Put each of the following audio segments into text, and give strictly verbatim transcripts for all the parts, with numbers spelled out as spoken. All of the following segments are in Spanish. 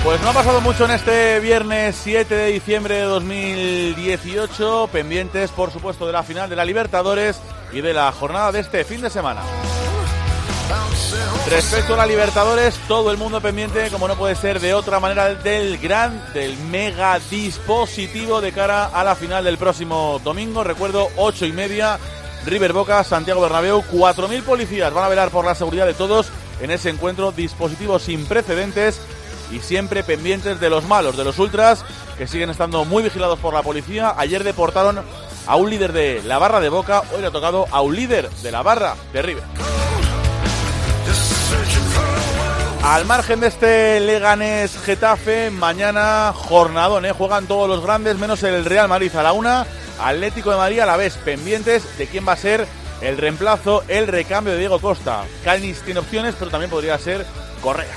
Pues no ha pasado mucho en este viernes siete de diciembre de dos mil dieciocho, pendientes por supuesto de la final de la Libertadores y de la jornada de este fin de semana. Respecto a la Libertadores, todo el mundo pendiente, como no puede ser de otra manera, del gran, del mega dispositivo de cara a la final del próximo domingo. Recuerdo, ocho y media, River Boca, Santiago Bernabéu, cuatro mil policías van a velar por la seguridad de todos en ese encuentro, dispositivo sin precedentes y siempre pendientes de los malos, de los ultras, que siguen estando muy vigilados por la policía. Ayer deportaron a un líder de la barra de Boca, hoy le ha tocado a un líder de la barra de River. Al margen de este Leganés Getafe, mañana jornadón, ¿eh? Juegan todos los grandes menos el Real Madrid a la una, Atlético de Madrid a la vez, pendientes de quién va a ser el reemplazo, el recambio de Diego Costa. Calnis tiene opciones, pero también podría ser Correa.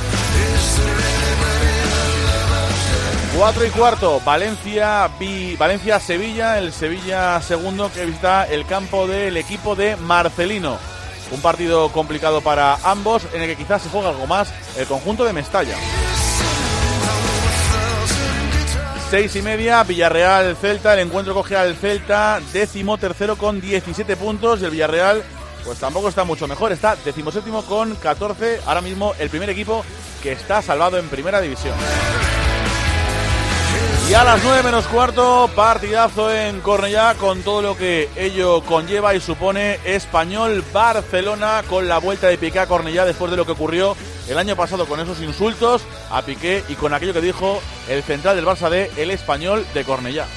Cuatro y cuarto, Valencia, vi, Valencia-Sevilla, el Sevilla segundo que visita el campo del equipo de Marcelino. Un partido complicado para ambos, en el que quizás se juega algo más el conjunto de Mestalla. Seis y media, Villarreal-Celta, el encuentro coge al Celta, décimo tercero con diecisiete puntos, y el Villarreal pues tampoco está mucho mejor, está decimoséptimo con catorce, ahora mismo el primer equipo que está salvado en primera división. Y a las nueve menos cuarto, partidazo en Cornellá con todo lo que ello conlleva y supone. Español-Barcelona con la vuelta de Piqué a Cornellá después de lo que ocurrió el año pasado con esos insultos a Piqué y con aquello que dijo el central del Barça de el Español de Cornellá.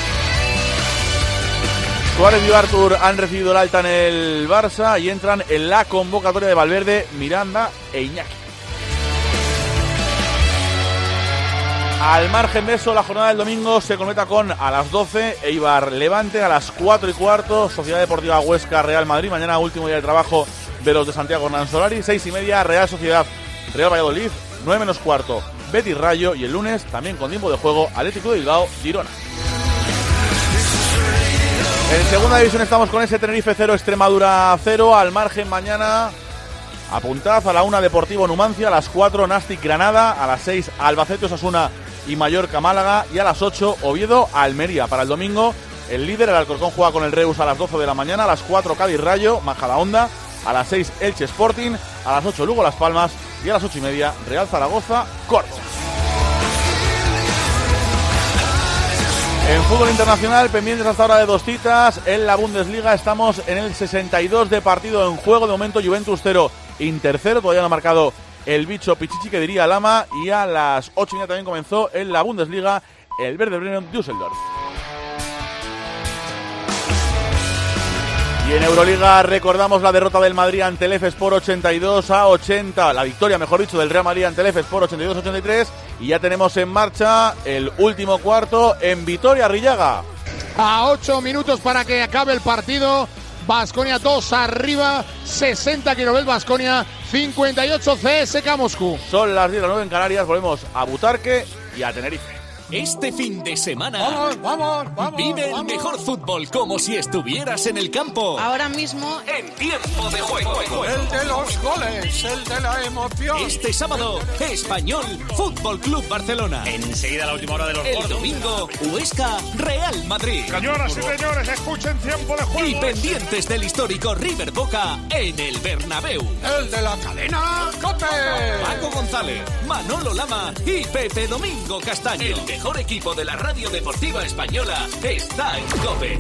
Suárez y Artur han recibido el alta en el Barça y entran en la convocatoria de Valverde, Miranda e Iñaki. Al margen de eso, la jornada del domingo se conecta con a las doce, Eibar Levante, a las cuatro y cuarto, Sociedad Deportiva Huesca Real Madrid, mañana último día de trabajo de los de Santiago Hernán Solari, seis y media, Real Sociedad Real Valladolid, nueve menos cuarto, Betis Rayo, y el lunes, también con tiempo de juego, Atlético de Bilbao, Girona. En segunda división estamos con ese Tenerife cero, Extremadura cero, al margen mañana... Apuntad a la una Deportivo Numancia, a las cuatro Nastic Granada, a las seis Albacete Osasuna y Mallorca Málaga, y a las ocho Oviedo Almería. Para el domingo el líder, el Alcorcón, juega con el Reus a las doce de la mañana, a las cuatro Cádiz Rayo, Majadahonda, a las seis Elche Sporting, a las ocho Lugo Las Palmas y a las ocho y media Real Zaragoza Córdoba. En fútbol internacional, pendientes hasta ahora de dos citas. En la Bundesliga estamos en el sesenta y dos de partido en juego. De momento Juventus cero, Inter cero. Todavía no ha marcado el bicho Pichichi, que diría Lama. Y a las ocho y media también comenzó en la Bundesliga el Werder Bremen Düsseldorf. Y en Euroliga recordamos la derrota del Madrid ante el Efes-Sport ochenta y dos a ochenta. La victoria, mejor dicho, del Real Madrid ante el Efes-Sport ochenta y dos a ochenta y tres. Y ya tenemos en marcha el último cuarto en Vitoria-Arrillaga. A ocho minutos para que acabe el partido. Baskonia dos arriba. sesenta Quirovel Baskonia. cincuenta y ocho C S K Moscú. Son las diez de la nueve en Canarias. Volvemos a Butarque y a Tenerife. Este fin de semana Vamos, vamos, vamos, vive vamos. el mejor fútbol como si estuvieras en el campo. Ahora mismo En tiempo de juego. El de los goles, el de la emoción. Este sábado, Español Fútbol Club Barcelona. Enseguida la última hora de los El gordos. domingo, Huesca Real Madrid. Señoras y señores, escuchen tiempo de juego. Y pendientes del histórico River Boca en el Bernabéu. El de la cadena COPE. Paco González, Manolo Lama y Pepe Domingo Castaño. El mejor equipo de la radio deportiva española está en COPE.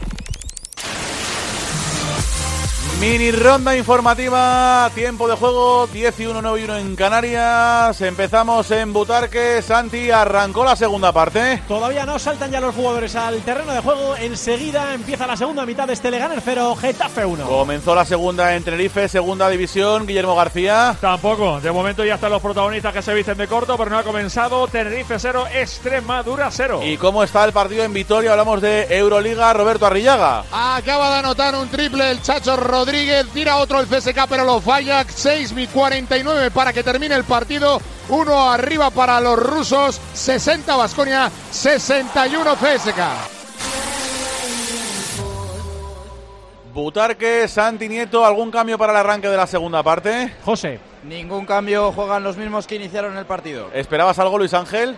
Mini ronda informativa, tiempo de juego, diez y uno, nueve y uno en Canarias. Empezamos en Butarque. Santi, arrancó la segunda parte. Todavía no, saltan ya los jugadores al terreno de juego. Enseguida empieza la segunda mitad de este Leganés cero, Getafe uno. Comenzó la segunda en Tenerife, segunda división. Guillermo García. Tampoco, de momento ya están los protagonistas que se visten de corto, pero no ha comenzado. Tenerife cero, Extremadura cero. ¿Y cómo está el partido en Vitoria? Hablamos de Euroliga. Roberto Arrillaga. Acaba de anotar un triple el Chacho Rodríguez. Tira otro el C S K, pero lo falla. seis y cuarenta y nueve para que termine el partido. Uno arriba para los rusos. sesenta Baskonia, sesenta y uno C S K. Butarque, Santi Nieto, ¿algún cambio para el arranque de la segunda parte? José. Ningún cambio, juegan los mismos que iniciaron el partido. ¿Esperabas algo, Luis Ángel?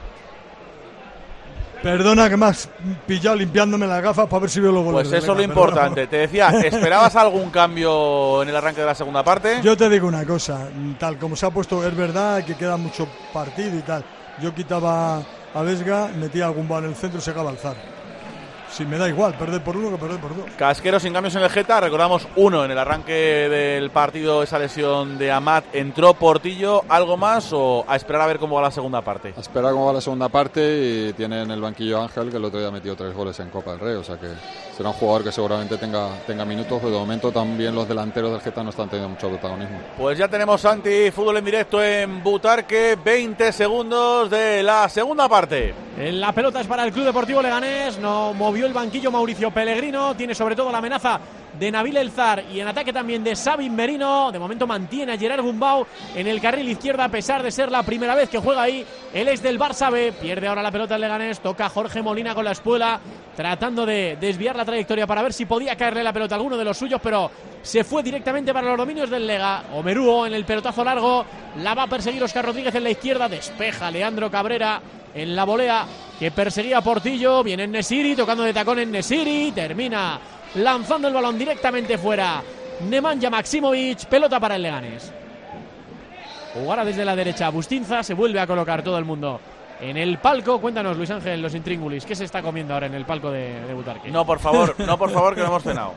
Perdona que me has pillado limpiándome las gafas para ver si veo los goles. Pues eso es lo importante. Te decía, ¿esperabas algún cambio en el arranque de la segunda parte? Yo te digo una cosa, tal como se ha puesto, es verdad que queda mucho partido y tal. Yo quitaba a Vesga, metía algún balón en el centro y se acaba Alzar. Si me da igual, perder por uno que perder por dos. Casquero sin cambios en el Geta, recordamos uno en el arranque del partido, esa lesión de Amat. ¿Entró Portillo? ¿Algo más o a esperar a ver cómo va la segunda parte? A esperar cómo va la segunda parte, y tiene en el banquillo Ángel, que el otro día ha metido tres goles en Copa del Rey, o sea que será un jugador que seguramente tenga, tenga minutos, pero de momento también los delanteros del Geta no están teniendo mucho protagonismo. Pues ya tenemos, Santi, fútbol en directo en Butarque, veinte segundos de la segunda parte. La pelota es para el Club Deportivo Leganés, no movió el banquillo Mauricio Pellegrino, tiene sobre todo la amenaza de Nabil Elzar y en ataque también de Sabin Merino. De momento mantiene a Gerard Gumbau en el carril izquierdo, a pesar de ser la primera vez que juega ahí. Él es del Barça B, pierde ahora la pelota el Leganés, toca Jorge Molina con la espuela, tratando de desviar la trayectoria para ver si podía caerle la pelota a alguno de los suyos, pero se fue directamente para los dominios del Lega. Omeruo en el pelotazo largo, la va a perseguir Óscar Rodríguez en la izquierda, despeja Leandro Cabrera en la volea que perseguía Portillo. Viene Nesiri, tocando de tacón en Nesiri, termina lanzando el balón directamente fuera Nemanja Maksimovic, pelota para el Leganés. Jugará desde la derecha Bustinza, se vuelve a colocar todo el mundo en el palco. Cuéntanos, Luis Ángel, los intríngulis, ¿qué se está comiendo ahora en el palco de, de Butarque? No, por favor, no, por favor, que no hemos cenado.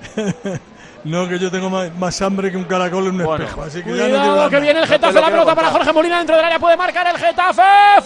No, que yo tengo más, más hambre que un caracol en un bueno, espejo. Así que cuidado, ya no que viene el Getafe, no la pelota contar. Para Jorge Molina dentro del área, puede marcar el Getafe,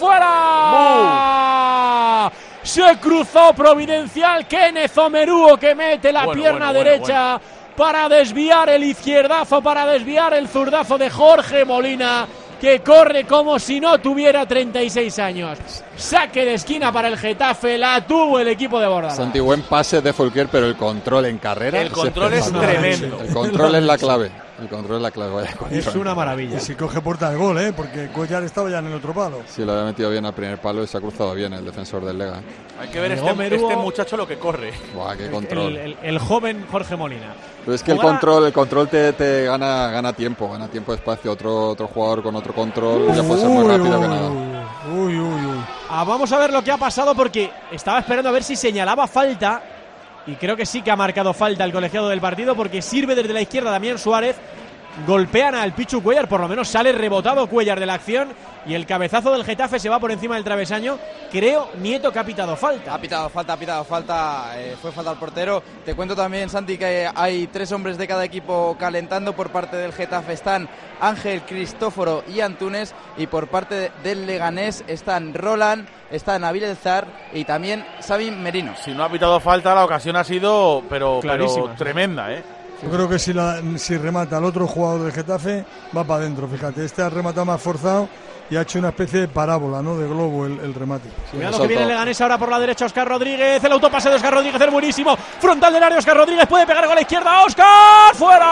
¡fuera! ¡Bum! Se cruzó Providencial, Kenneth Omeruo, que mete la bueno, pierna bueno, derecha bueno, bueno. para desviar el izquierdazo, para desviar el zurdazo de Jorge Molina, que corre como si no tuviera treinta y seis años. Saque de esquina para el Getafe, la tuvo el equipo de Bordalás. Santi, buen pase de Fulquier, pero el control en carrera. El control es, es tremendo. El control es la clave. El control es la clave. Vaya, es una maravilla. Y si coge puerta de gol, ¿eh? Porque Cuellar estaba ya en el otro palo. Sí, lo había metido bien al primer palo y se ha cruzado bien el defensor del Lega. Hay que ver este, este muchacho lo que corre. Buah, qué control. El, el, el joven Jorge Molina. Pero es que el control, el control te, te gana, gana tiempo, gana tiempo de espacio. Otro, otro jugador con otro control ya puede ser muy rápido que nada. Uy, uy, uy. Ah, vamos a ver lo que ha pasado, porque estaba esperando a ver si señalaba falta. Y creo que sí que ha marcado falta el colegiado del partido, porque sirve desde la izquierda Damián Suárez. Golpean al Pichu Cuellar, por lo menos sale rebotado Cuellar de la acción y el cabezazo del Getafe se va por encima del travesaño. Creo, Nieto, que ha pitado falta. Ha pitado falta, ha pitado falta, eh, fue falta al portero. Te cuento también, Santi, que hay tres hombres de cada equipo calentando. Por parte del Getafe están Ángel, Cristóforo y Antunes, y por parte del Leganés están Roland, está Nabil Elzar y también Sabin Merino. Si no ha pitado falta, la ocasión ha sido pero, pero tremenda, ¿eh? Yo creo que si, la, si remata al otro jugador del Getafe, va para adentro, fíjate. Este ha rematado más forzado y ha hecho una especie de parábola, ¿no? De globo el, el remate. Sí, cuidado que viene el Leganés ahora por la derecha, Óscar Rodríguez. El autopase de Óscar Rodríguez es buenísimo. Frontal del área, Óscar Rodríguez puede pegar con la izquierda. ¡Óscar!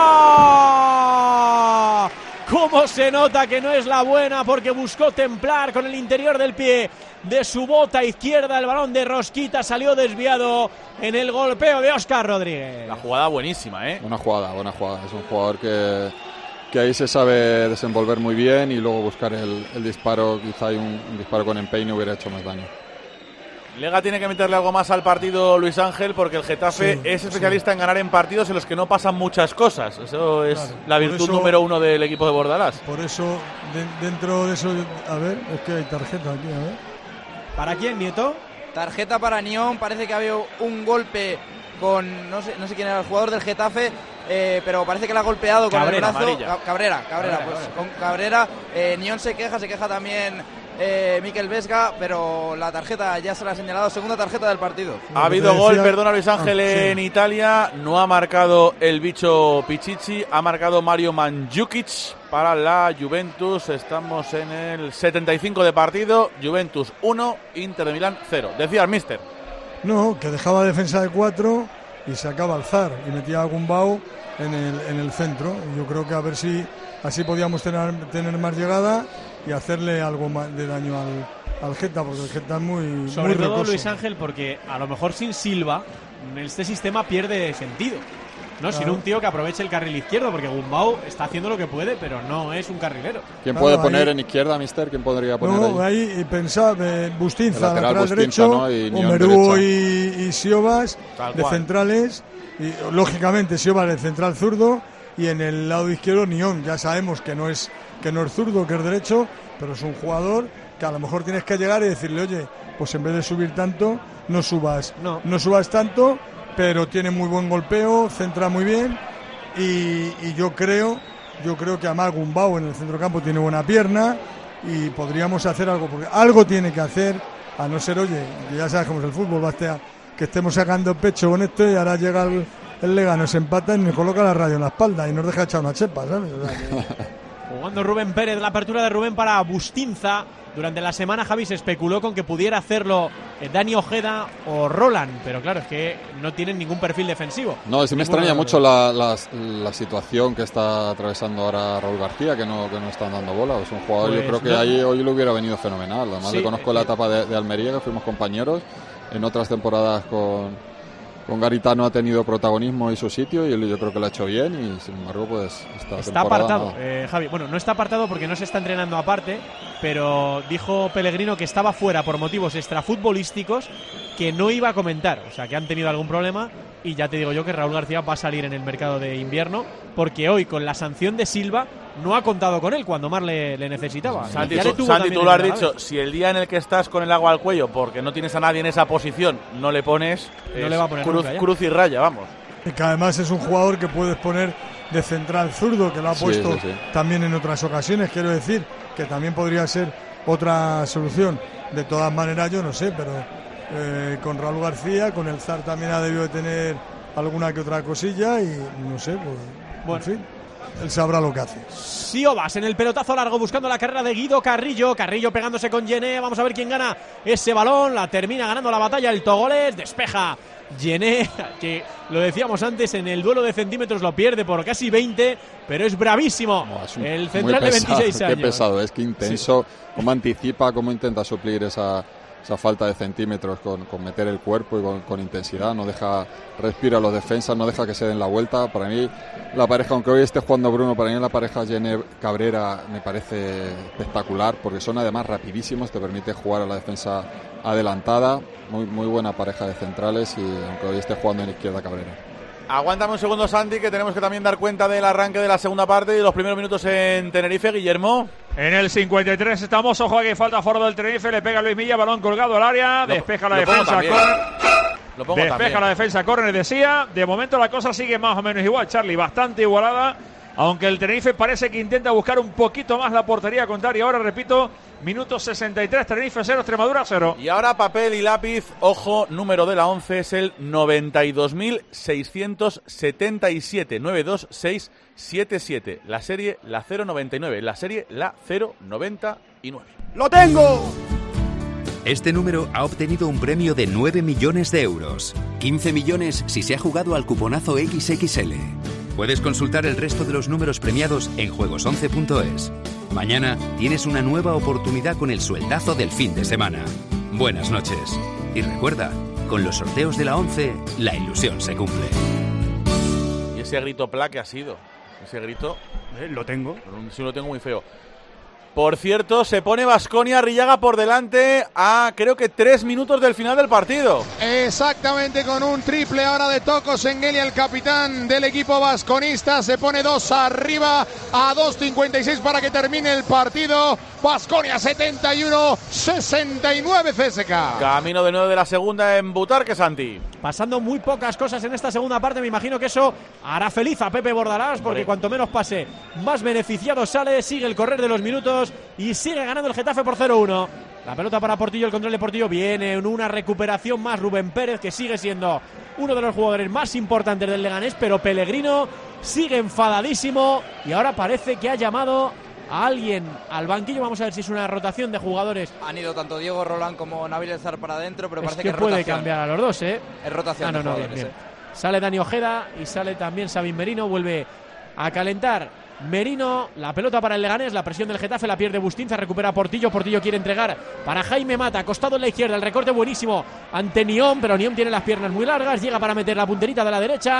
¡Fuera! Cómo se nota que no es la buena, porque buscó templar con el interior del pie de su bota izquierda. El balón de rosquita salió desviado en el golpeo de Óscar Rodríguez. La jugada buenísima, ¿eh? Buena jugada, buena jugada. Es un jugador que, que ahí se sabe desenvolver muy bien y luego buscar el, el disparo. Quizá hay un, un disparo con empeine hubiera hecho más daño. Lega tiene que meterle algo más al partido, Luis Ángel, porque el Getafe sí, es especialista sí. en ganar en partidos en los que no pasan muchas cosas. Eso es claro, la virtud eso, número uno del equipo de Bordalás. Por eso, de, dentro de eso, a ver, es que hay tarjeta aquí, a ver. ¿Para quién, Nieto? Tarjeta para Nión, parece que ha habido un golpe con, no sé, no sé quién era el jugador del Getafe, eh, pero parece que le ha golpeado con Cabrera, el brazo. Amarilla. Cabrera, Cabrera, Cabrera, pues Cabrera. con Cabrera. Eh, Nión se queja, se queja también Eh, Mikel Vesga, pero la tarjeta ya se la ha señalado, segunda tarjeta del partido. Ha habido gol, perdona Luis Ángel, ah, sí. en Italia, no ha marcado el bicho Pichichi, ha marcado Mario Mandzukic para la Juventus. Estamos en el setenta y cinco de partido, Juventus uno, Inter de Milán cero. Decía el míster. No, que dejaba defensa de cuatro y sacaba al Zar y metía a Gumbau en el, en el centro. Yo creo que a ver si así podíamos tener, tener más llegada y hacerle algo más de daño al, al Geta, porque el Geta es muy sobre muy todo rocoso. Luis Ángel, porque a lo mejor sin Silva este sistema pierde sentido. No, Claro. sino un tío que aproveche el carril izquierdo, porque Gumbau está haciendo lo que puede, pero no es un carrilero. ¿Quién Claro, puede poner ahí- en izquierda, mister? ¿Quién podría poner No, ahí? ahí pensaba eh, Bustinza, El lateral lateral, Bustinza, derecho, ¿no? Y Nión Omerúo derecha. y, y Siobas Tal de cual. centrales, y lógicamente Siobas de central zurdo, y en el lado izquierdo Nión. Ya sabemos que no es que no es zurdo, que es derecho, pero es un jugador que a lo mejor tienes que llegar y decirle, oye, pues en vez de subir tanto, no subas, No. no subas tanto, pero tiene muy buen golpeo, centra muy bien, y, y yo creo, yo creo que además Gumbau en el centrocampo tiene buena pierna y podríamos hacer algo, porque algo tiene que hacer, a no ser, oye, que ya sabes cómo es el fútbol, basta que estemos sacando el pecho con esto y ahora llega el, el Lega, nos empata y nos coloca la radio en la espalda y nos deja echar una chepa, ¿sabes? O sea, que- Jugando Rubén Pérez, la apertura de Rubén para Bustinza. Durante la semana, Javi, se especuló con que pudiera hacerlo eh, Dani Ojeda o Roland, pero claro, es que no tienen ningún perfil defensivo. No, sí me Ninguno extraña de los mucho dos. la, la, la situación que está atravesando ahora Raúl García, que no, que no están dando bola. Es un jugador, Pues yo creo que no. ahí hoy le hubiera venido fenomenal. Además, Sí, le conozco eh, la eh. etapa de, de Almería, que fuimos compañeros. En otras temporadas con, con Garitano ha tenido protagonismo y su sitio, y él, yo creo que lo ha hecho bien. Y sin embargo, pues esta Está temporada apartado, nada. eh, Javi. Bueno, no está apartado porque no se está entrenando aparte, pero dijo Pellegrino que estaba fuera por motivos extrafutbolísticos que no iba a comentar. O sea, que han tenido algún problema y ya te digo yo que Raúl García va a salir en el mercado de invierno porque hoy, con la sanción de Silva, no ha contado con él cuando más le, le necesitaba. Santi, Ya le tú, tuvo Santi, también tú en lo has el dicho, Alavés. si el día en el que estás con el agua al cuello porque no tienes a nadie en esa posición, no le pones, No es le va a poner cruz, nunca ya. cruz y raya, vamos. y que además es un jugador que puedes poner de central zurdo, que lo ha Sí, puesto sí, sí. también en otras ocasiones, quiero decir, que también podría ser otra solución. De todas maneras, yo no sé, pero eh, con Raúl García, con el Zar también ha debido de tener alguna que otra cosilla y no sé, pues, Bueno. en fin, él sabrá lo que hace. Siobas en el pelotazo largo buscando la carrera de Guido Carrillo. Carrillo pegándose con Yené. Vamos a ver quién gana ese balón. La termina ganando la batalla el Togolés. Despeja Yené, que lo decíamos antes, en el duelo de centímetros lo pierde por casi veinte, pero es bravísimo. Buah, es un- El muy central de pesado, veintiséis qué años. pesado, es que intenso, cómo anticipa, cómo intenta suplir esa, esa falta de centímetros con, con meter el cuerpo y con, con intensidad, no deja, respira a los defensas, no deja que se den la vuelta. Para mí, la pareja, aunque hoy esté jugando Bruno, para mí la pareja Jenner Cabrera me parece espectacular, porque son además rapidísimos, te permite jugar a la defensa adelantada, muy, muy buena pareja de centrales, y aunque hoy esté jugando en izquierda Cabrera. Aguántame un segundo, Santi, que tenemos que también dar cuenta del arranque de la segunda parte y de los primeros minutos en Tenerife. Guillermo. En el cincuenta y tres estamos, ojo aquí, falta foro del Tenerife, le pega Luis Milla, balón colgado al área, Lo- despeja la lo pongo defensa, también. córner, Lo pongo despeja también. la defensa, córner de Sía. De momento la cosa sigue más o menos igual, Charlie, bastante igualada, aunque el Tenerife parece que intenta buscar un poquito más la portería contraria. Ahora, repito, minuto sesenta y tres, Tenerife cero, Extremadura cero. Y ahora papel y lápiz, ojo, número de la once es el noventa y dos mil seiscientos setenta y siete, nueve dos seis siete siete. La serie la cero noventa y nueve, la serie la cero noventa y nueve. ¡Lo tengo! Este número ha obtenido un premio de nueve millones de euros. quince millones si se ha jugado al cuponazo equis equis ele. Puedes consultar el resto de los números premiados en juegos once punto es. Mañana tienes una nueva oportunidad con el sueldazo del fin de semana. Buenas noches. Y recuerda, con los sorteos de la once, la ilusión se cumple. Y ese grito pla que ha sido. Ese grito, Eh, lo tengo. sí lo tengo muy feo. Por cierto, se pone Baskonia Arrillaga por delante a creo que tres minutos del final del partido. Exactamente, con un triple ahora de Toko Sengelia, el capitán del equipo vasconista. Se pone dos arriba a dos cincuenta y seis para que termine el partido. Baskonia setenta y uno sesenta y nueve C S K. Camino de nuevo de la segunda en Butarque, Santi. Pasando muy pocas cosas en esta segunda parte, me imagino que eso hará feliz a Pepe Bordalás, porque Hombre. cuanto menos pase, más beneficiado sale. Sigue el correr de los minutos y sigue ganando el Getafe por cero uno. La pelota para Portillo, el control de Portillo, viene en una recuperación más Rubén Pérez, que sigue siendo uno de los jugadores más importantes del Leganés, pero Pellegrino sigue enfadadísimo y ahora parece que ha llamado a alguien al banquillo. Vamos a ver si es una rotación de jugadores. Han ido tanto Diego Roland como Nabil El Zar para adentro, pero Es parece que, que, es puede rotación. cambiar a los dos, ¿eh? Es rotación Ah, no, de no, bien, jugadores, bien. eh. Sale Dani Ojeda y sale también Sabin Merino. Vuelve a calentar Merino. La pelota para el Leganés. La presión del Getafe la pierde Bustinza. Recupera Portillo. Portillo quiere entregar para Jaime Mata. Acostado en la izquierda. El recorte buenísimo ante Nión, pero Nión tiene las piernas muy largas. Llega para meter la punterita de la derecha.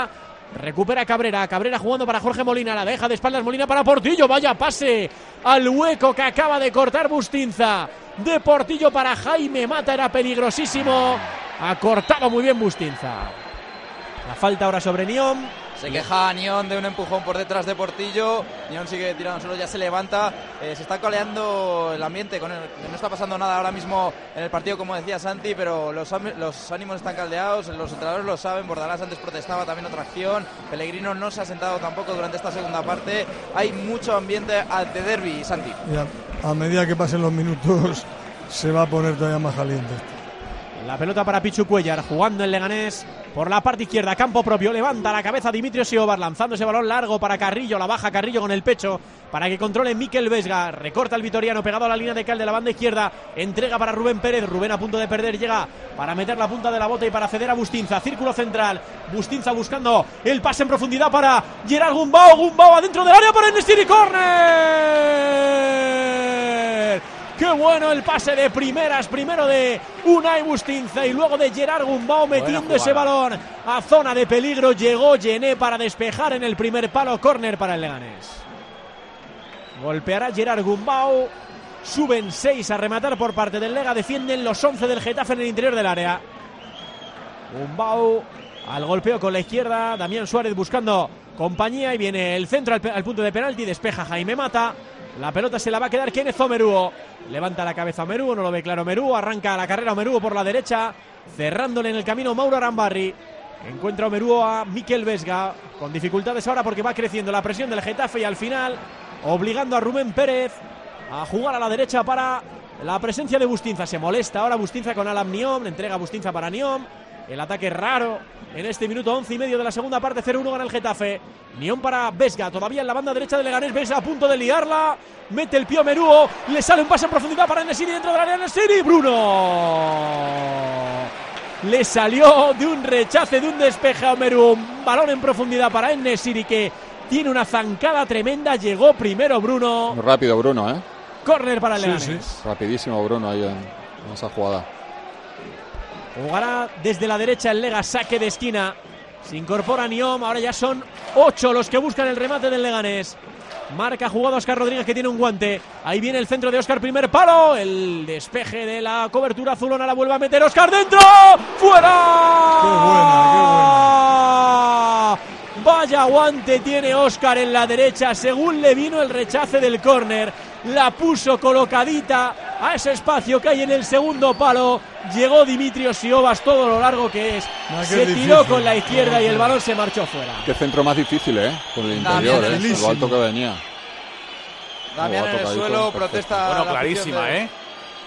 Recupera Cabrera, Cabrera jugando para Jorge Molina, la deja de espaldas Molina para Portillo, vaya pase al hueco que acaba de cortar Bustinza, de Portillo para Jaime Mata, era peligrosísimo, ha cortado muy bien Bustinza. La falta ahora sobre Niom. Se queja Nión de un empujón por detrás de Portillo. Nión sigue tirando solo, ya se levanta. Eh, se está coleando el ambiente. Con el, no está pasando nada ahora mismo en el partido, como decía Santi, pero los, los ánimos están caldeados. Los entrenadores lo saben. Bordalás antes protestaba, también otra acción. Pellegrino no se ha sentado tampoco durante esta segunda parte. Hay mucho ambiente de derbi, Santi. A, a medida que pasen los minutos, se va a poner todavía más caliente. La pelota para Pichu Cuellar, jugando en Leganés por la parte izquierda, campo propio, levanta la cabeza Dimitrio Siobar, lanzando ese balón largo para Carrillo, la baja Carrillo con el pecho para que controle Mikel Vesga, recorta el vitoriano pegado a la línea de cal de la banda izquierda, entrega para Rubén Pérez, Rubén a punto de perder, llega para meter la punta de la bota y para ceder a Bustinza, círculo central, Bustinza buscando el pase en profundidad para Gerard Gumbau, Gumbau adentro del área para Enesiri, córner. ¡Qué bueno el pase de primeras! Primero de Unai Bustinza y luego de Gerard Gumbau metiendo ese balón a zona de peligro. Llegó Gené para despejar en el primer palo. Córner para el Leganés. Golpeará Gerard Gumbau. Suben seis a rematar por parte del Lega. Defienden los once del Getafe en el interior del área. Gumbau al golpeo con la izquierda. Damián Suárez buscando compañía y viene el centro al, al punto de penalti. Despeja Jaime Mata. La pelota se la va a quedar Kenneth Omeruo. Levanta la cabeza Omeruo, no lo ve claro Omeruo. Arranca la carrera Omeruo por la derecha, cerrándole en el camino Mauro Arambarri. Encuentra Omeruo a Mikel Vesga, con dificultades ahora porque va creciendo la presión del Getafe y al final obligando a Rubén Pérez a jugar a la derecha para la presencia de Bustinza. Se molesta ahora Bustinza con Alam Niom, le entrega Bustinza para Niom. El ataque raro en este minuto once y medio de la segunda parte. Cero uno gana el Getafe. Nión para Vesga, todavía en la banda derecha de Leganés. Vesga a punto de liarla, mete el pie Omeruo, le sale un pase en profundidad para Enesiri dentro del área. Enesiri, Bruno le salió de un rechace, de un despeje a Omeruo. Un balón en profundidad para Enesiri que tiene una zancada tremenda. Llegó primero Bruno. Muy rápido Bruno, ¿eh? Córner para el Leganés. Sí, sí. Rapidísimo Bruno ahí en, en esa jugada. Jugará desde la derecha el Lega, saque de esquina. Se incorpora Niom, ahora ya son ocho los que buscan el remate del Leganés. Marca jugada Óscar Rodríguez que tiene un guante. Ahí viene el centro de Óscar, primer palo. El despeje de la cobertura azulona la vuelve a meter Óscar dentro. ¡Fuera! ¡Qué buena, qué buena! Vaya guante tiene Óscar en la derecha. Según le vino el rechace del córner, la puso colocadita a ese espacio que hay en el segundo palo. Llegó Dimitrios Siobas todo lo largo que es. No, se tiró difícil con la izquierda y el balón se marchó fuera. Qué centro más difícil, ¿eh? Por el interior, ¿eh? Lo alto que venía. Damián en el suelo, protesta. Bueno, clarísima, de... ¿eh?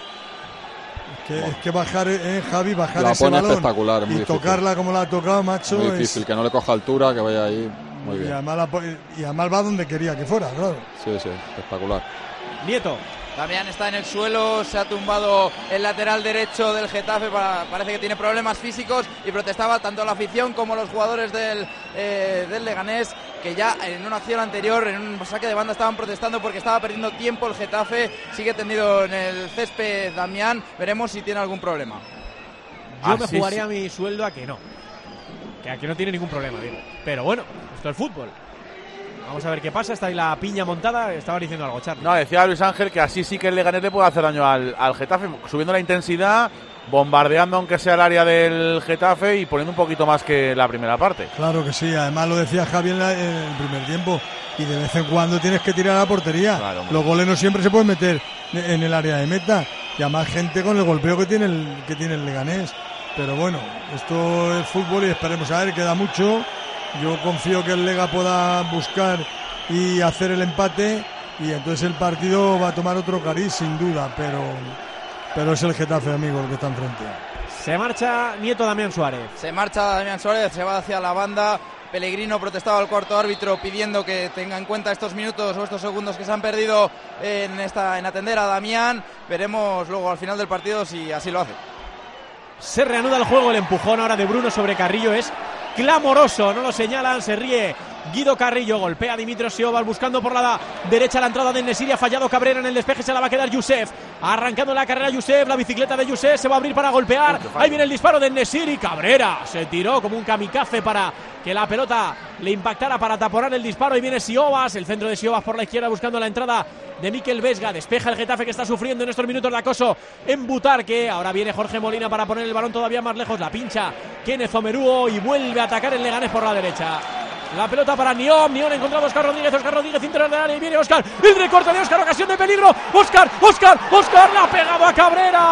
Es que, es que bajar, eh, Javi, bajar la ese pone balón espectacular, muy y difícil. tocarla como la ha tocado, macho. Muy difícil, es... que no le coja altura, que vaya ahí. Muy bien. Y además, la, y además va donde quería que fuera, claro. Sí, sí, espectacular. Nieto. Damián está en el suelo, se ha tumbado el lateral derecho del Getafe, para, parece que tiene problemas físicos y protestaba tanto la afición como los jugadores del, eh, del Leganés, que ya en una acción anterior, en un saque de banda, estaban protestando porque estaba perdiendo tiempo el Getafe. Sigue tendido en el césped Damián, veremos si tiene algún problema. Yo Ah, me sí, jugaría sí. mi sueldo a que no, que a que no tiene ningún problema, digo. Pero bueno, esto es fútbol. Vamos a ver qué pasa. Está ahí la piña montada. Estaba diciendo algo, Charlie. No, decía Luis Ángel que así sí que el Leganés le puede hacer daño al, al Getafe, subiendo la intensidad, bombardeando aunque sea el área del Getafe y poniendo un poquito más que la primera parte. Claro que sí, además lo decía Javi en, la, en el primer tiempo. Y de vez en cuando tienes que tirar a la portería. Claro, Los goles no siempre se pueden meter en el área de meta. Y además gente con el golpeo que tiene el, que tiene el Leganés. Pero bueno, esto es fútbol y esperemos a ver, queda mucho. Yo confío que el Lega pueda buscar y hacer el empate y entonces el partido va a tomar otro cariz sin duda, pero pero es el Getafe, amigo, el que está enfrente. Se marcha Nieto Damián Suárez. Se marcha Damián Suárez, se va hacia la banda. Pellegrino protestaba al cuarto árbitro pidiendo que tenga en cuenta estos minutos o estos segundos que se han perdido en, esta, en atender a Damián. Veremos luego al final del partido si así lo hace. Se reanuda el juego, el empujón ahora de Bruno sobre Carrillo es clamoroso, no lo señalan, se ríe Guido Carrillo, golpea a Dimitrios Siobas buscando por la derecha la entrada de En-Nesyri, ha fallado Cabrera en el despeje, se la va a quedar Youssef, arrancando la carrera Youssef, la bicicleta de Youssef se va a abrir para golpear, ahí viene el disparo de En-Nesyri, Cabrera se tiró como un kamikaze para que la pelota le impactara para taponar el disparo, y viene Siobas, el centro de Siobas por la izquierda buscando la entrada de Mikel Vesga, despeja el Getafe que está sufriendo en estos minutos de acoso en Butarque, ahora viene Jorge Molina para poner el balón todavía más lejos, la pincha Kenneth Omeruo y vuelve a atacar el Leganés por la derecha. La pelota para Niom, Niom encontrado a Óscar Rodríguez, Óscar Rodríguez interior del área y viene Óscar, el recorte de Óscar, ocasión de peligro, Óscar, Óscar, Óscar, la ha pegado a Cabrera.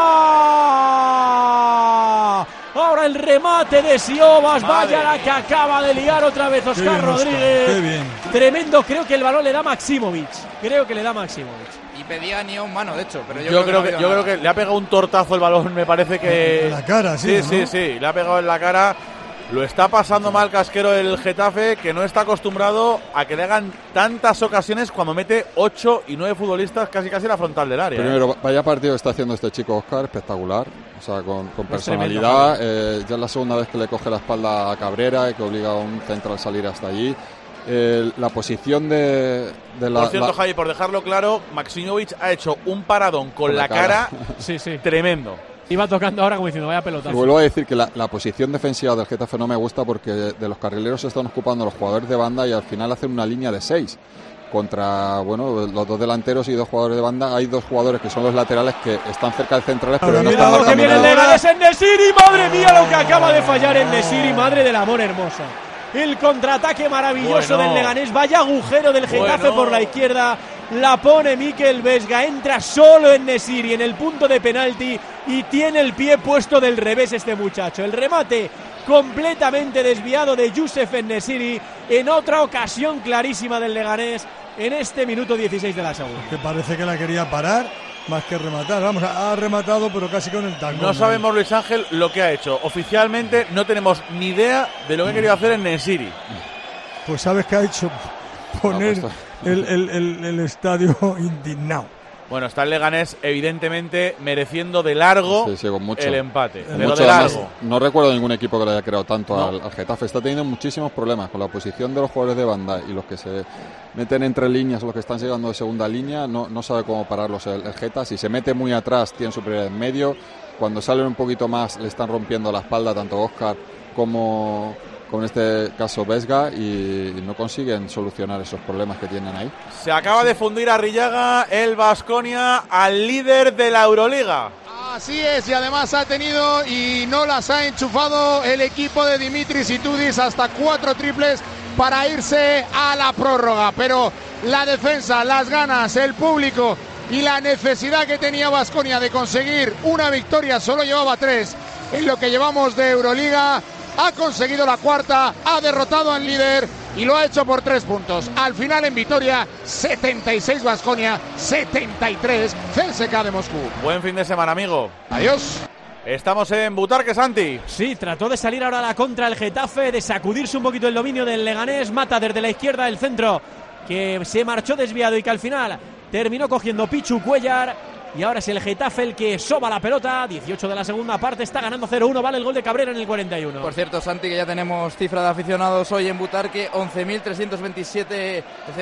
Ahora el remate de Siobas, vaya la que acaba de liar otra vez Óscar Rodríguez. Qué bien. Tremendo, creo que el balón le da Maximovic, creo que le da Maximovic. Y pedía a Niom mano, de hecho, pero yo, yo creo, creo que, que, yo creo que le ha pegado un tortazo el balón, me parece que en la cara, sí, sí, ¿no? sí, sí, le ha pegado en la cara. Lo está pasando mal Casquero el Getafe, que no está acostumbrado a que le hagan tantas ocasiones cuando mete ocho y nueve futbolistas casi casi a la frontal del área. Primero, ¿eh? vaya partido está haciendo este chico Óscar, espectacular, o sea, con, con personalidad. Eh, ya es la segunda vez que le coge la espalda a Cabrera y que obliga a un central a salir hasta allí. Eh, la posición de, de la... Por cierto, la... Javi, por dejarlo claro, Maximovic ha hecho un paradón con, con la, la cara, cara sí, sí. tremendo. Iba tocando ahora como diciendo, vaya pelota. Vuelvo a decir que la, la posición defensiva del Getafe no me gusta porque de los carrileros se están ocupando los jugadores de banda y al final hacen una línea de seis. Contra, bueno, los dos delanteros y dos jugadores de banda. Hay dos jugadores que son los laterales que están cerca de centrales, pero no están marcando. Que viene el nada. Leganés, En-Nesyri, madre mía lo que acaba de fallar En-Nesyri, madre del amor hermoso. El contraataque maravilloso bueno. del Leganés, vaya agujero del Getafe bueno. por la izquierda. La pone Mikel Vesga, entra solo En-Nesyri en el punto de penalti y tiene el pie puesto del revés este muchacho. El remate completamente desviado de Youssef En-Nesyri en otra ocasión clarísima del Leganés en este minuto dieciséis de la segunda. Que parece que la quería parar más que rematar. Vamos, ha rematado pero casi con el tacón. No sabemos, Luis Ángel, lo que ha hecho. Oficialmente no tenemos ni idea de lo que ha querido hacer En-Nesyri. Pues sabes que ha hecho poner... No, pues, El, el, el, el estadio indignado. Bueno, está el Leganés evidentemente mereciendo de largo sí, sí, con mucho. el empate. Con pero mucho, de largo. Además, no recuerdo ningún equipo que le haya creado tanto no. al, al Getafe. Está teniendo muchísimos problemas con la posición de los jugadores de banda y los que se meten entre líneas, los que están llegando de segunda línea. No, no sabe cómo pararlos el, el Geta. Si se mete muy atrás, tiene su prioridad en medio. Cuando salen un poquito más, le están rompiendo la espalda tanto Óscar como... con este caso Vesga y no consiguen solucionar esos problemas que tienen ahí. Se acaba de fundir Arrillaga el Baskonia al líder de la Euroliga. Así es, y además ha tenido y no las ha enchufado el equipo de Dimitris Itoudis, hasta cuatro triples para irse a la prórroga, pero la defensa, las ganas, el público y la necesidad que tenía Baskonia de conseguir una victoria, solo llevaba tres en lo que llevamos de Euroliga. Ha conseguido la cuarta, ha derrotado al líder y lo ha hecho por tres puntos. Al final en Vitoria, setenta y seis Baskonia, setenta y tres C S K A de Moscú. Buen fin de semana, amigo. Adiós. Estamos en Butarque, Santi. Sí, trató de salir ahora a la contra el Getafe, de sacudirse un poquito el dominio del Leganés. Mata desde la izquierda el centro, que se marchó desviado y que al final terminó cogiendo Pichu Cuellar. Y ahora es el Getafe el que soba la pelota. dieciocho de la segunda parte, está ganando cero uno. Vale el gol de Cabrera en el cuarenta y uno. Por cierto, Santi, que ya tenemos cifra de aficionados hoy en Butarque. once mil trescientos veintisiete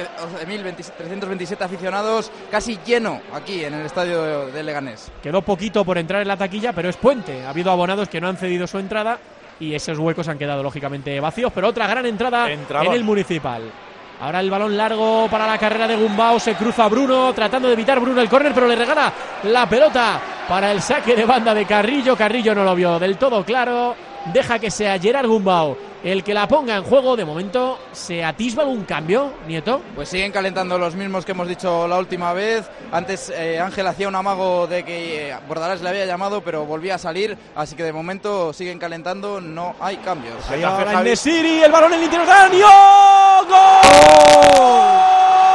aficionados. Casi lleno aquí en el estadio de Leganés. Quedó poquito por entrar en la taquilla, pero es puente. Ha habido abonados que no han cedido su entrada y esos huecos han quedado lógicamente vacíos. Pero otra gran entrada Entraba. en el Municipal. Ahora el balón largo para la carrera de Gumbau. Se cruza Bruno, tratando de evitar Bruno el córner, pero le regala la pelota para el saque de banda de Carrillo. Carrillo no lo vio del todo claro. Deja que sea Gerard Gumbau el que la ponga en juego. De momento se atisba algún cambio, Nieto. Pues siguen calentando los mismos que hemos dicho la última vez. Antes eh, Ángel hacía un amago de que eh, Bordalás le había llamado, pero volvía a salir. Así que de momento siguen calentando, no hay cambios. Ahí ahora En-Nesyri, el balón en el interior de Dani. ¡Oh! ¡Gol!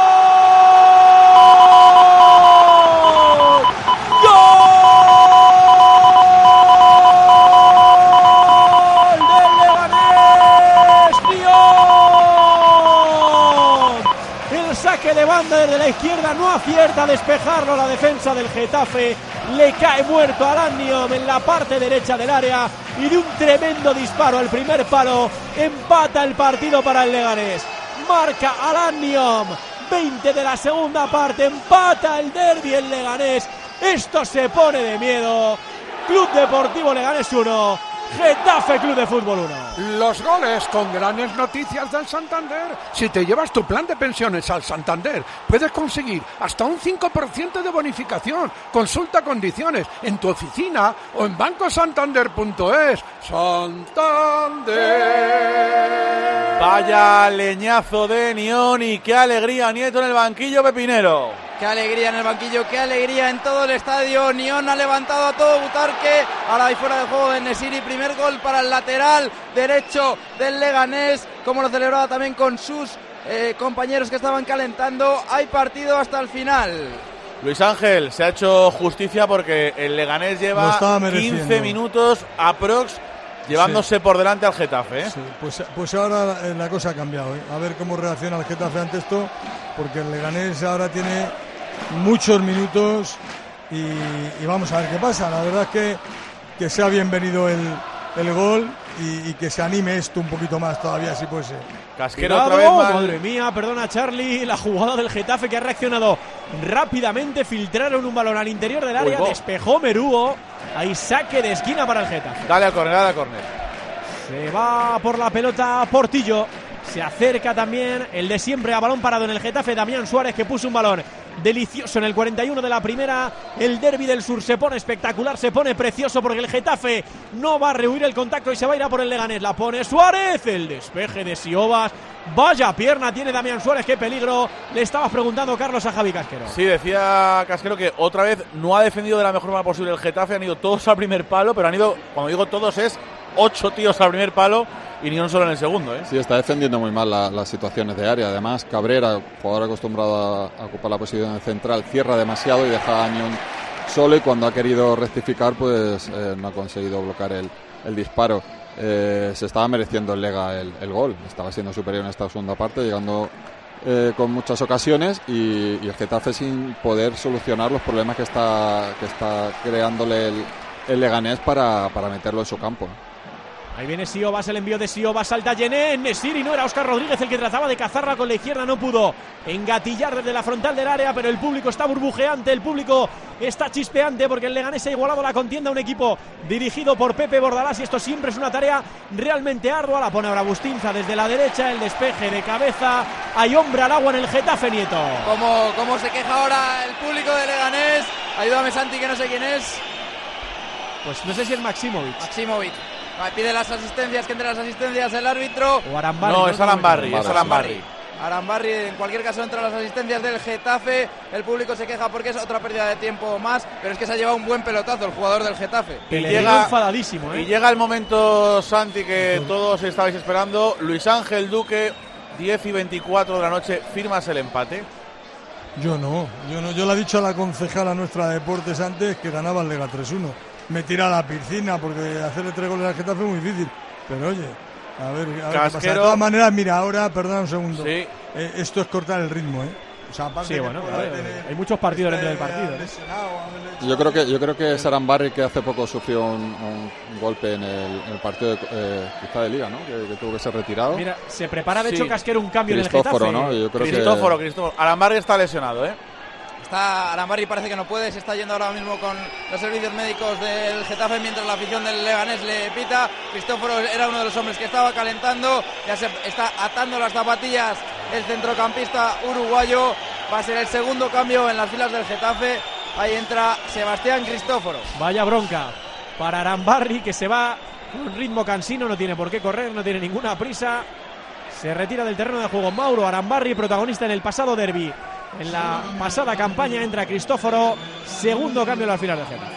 De banda desde la izquierda, no acierta a despejarlo la defensa del Getafe, le cae muerto a Lannion en la parte derecha del área y de un tremendo disparo al primer palo empata el partido para el Leganés. marca Alan Nyom. veinte de la segunda parte, empata el derbi en Leganés. Esto se pone de miedo. Club Deportivo Leganés uno, Getafe Club de Fútbol uno. Los goles con grandes noticias del Santander. Si te llevas tu plan de pensiones al Santander, puedes conseguir hasta un cinco por ciento de bonificación. Consulta condiciones en tu oficina o en banco santander punto es. Santander. Vaya leñazo de Nyom y qué alegría Nieto en el banquillo pepinero. Qué alegría en el banquillo, qué alegría en todo el estadio. Nyom ha levantado a todo Butarque. Ahora hay fuera de juego de Nesiri. Primer gol para el lateral derecho del Leganés, como lo celebraba también con sus eh, compañeros que estaban calentando. Hay partido hasta el final. Luis Ángel, se ha hecho justicia porque el Leganés lleva quince minutos aprox llevándose sí. por delante al Getafe. ¿eh? Sí, pues, pues ahora la cosa ha cambiado. ¿eh? A ver cómo reacciona el Getafe ante esto, porque el Leganés ahora tiene muchos minutos y, y vamos a ver qué pasa. La verdad es que, que sea bienvenido el, el gol y, y que se anime esto un poquito más todavía, si puede ser. Casquero otra vez mal. Madre mía, perdona Charlie, la jugada del Getafe que ha reaccionado rápidamente, filtraron un balón al interior del área, Uy, despejó Merúo, hay saque de esquina para el Getafe. Dale al córner, dale al córner. Se va por la pelota Portillo, se acerca también el de siempre a balón parado en el Getafe, Damián Suárez, que puso un balón delicioso en el cuarenta y uno de la primera. El derbi del sur se pone espectacular, se pone precioso porque el Getafe no va a rehuir el contacto y se va a ir a por el Leganés. La pone Suárez, el despeje de Siobas. Vaya pierna tiene Damián Suárez, qué peligro. Le estabas preguntando, Carlos, a Javi Casquero. Sí, decía Casquero que otra vez no ha defendido de la mejor manera posible el Getafe. Han ido todos al primer palo, pero han ido, cuando digo todos, es ocho tíos al primer palo y ni uno solo en el segundo. ¿eh? Sí, está defendiendo muy mal la, las situaciones de área. Además, Cabrera, jugador acostumbrado a, a ocupar la posición central, cierra demasiado y deja a Nyom solo, y cuando ha querido rectificar, pues eh, no ha conseguido bloquear el, el disparo. Eh, se estaba mereciendo el Lega el, el gol, estaba siendo superior en esta segunda parte, llegando eh, con muchas ocasiones y, y el Getafe sin poder solucionar los problemas que está, que está creándole el, el Leganés para, para meterlo en su campo. Ahí viene Siobas, el envío de Siobas, salta Yené, Nesiri, no era Óscar Rodríguez el que trataba de cazarla con la izquierda, no pudo engatillar desde la frontal del área, pero el público está burbujeante, el público está chispeante porque el Leganés ha igualado la contienda, un equipo dirigido por Pepe Bordalás, y esto siempre es una tarea realmente ardua. La pone ahora Bustinza desde la derecha, el despeje de cabeza, hay hombre al agua en el Getafe, Nieto. Como, como se queja ahora el público de Leganés, ayúdame Santi, que no sé quién es. Pues no sé si es Maximovic. Maximovic. Pide las asistencias, que entre las asistencias el árbitro. O Arambarri. No, es Arambarri, es Arambarri. Arambarri, en cualquier caso, entre las asistencias del Getafe. El público se queja porque es otra pérdida de tiempo más, pero es que se ha llevado un buen pelotazo el jugador del Getafe. Y llega enfadadísimo, ¿eh? Y llega el momento, Santi, que todos estabais esperando. Luis Ángel Duque, diez y veinticuatro de la noche, ¿firmas el empate? Yo no, yo no, yo le he dicho a la concejala nuestra de deportes antes que ganaba el Lega tres uno. Me tira a la piscina porque hacerle tres goles al Getafe es muy difícil. Pero oye, a ver, a ver qué pasa. De todas maneras, mira, ahora, perdona un segundo. Sí. Eh, esto es cortar el ritmo, ¿eh? O sea, aparte sí, bueno, claro, tener, hay muchos partidos dentro del partido. ¿eh? Yo creo que yo creo que es Arambarri, que hace poco sufrió un, un golpe en el, en el partido de, eh, quizá de Liga, ¿no? Que, que tuvo que ser retirado. Mira, se prepara de sí. hecho Casquero un cambio Cristóforo, en el Getafe. ¿no? Yo creo Cristóforo, que... Cristóforo. Arambarri está lesionado, ¿eh? Está Arambarri, parece que no puede, se está yendo ahora mismo con los servicios médicos del Getafe mientras la afición del Leganés le pita. Cristóforo era uno de los hombres que estaba calentando, ya se está atando las zapatillas el centrocampista uruguayo. Va a ser el segundo cambio en las filas del Getafe. Ahí entra Sebastián Cristóforo. Vaya bronca para Arambarri, que se va con un ritmo cansino, no tiene por qué correr, no tiene ninguna prisa. Se retira del terreno de juego Mauro Arambarri, protagonista en el pasado derbi. En la pasada campaña entra Cristóforo, segundo cambio en las filas del Getafe.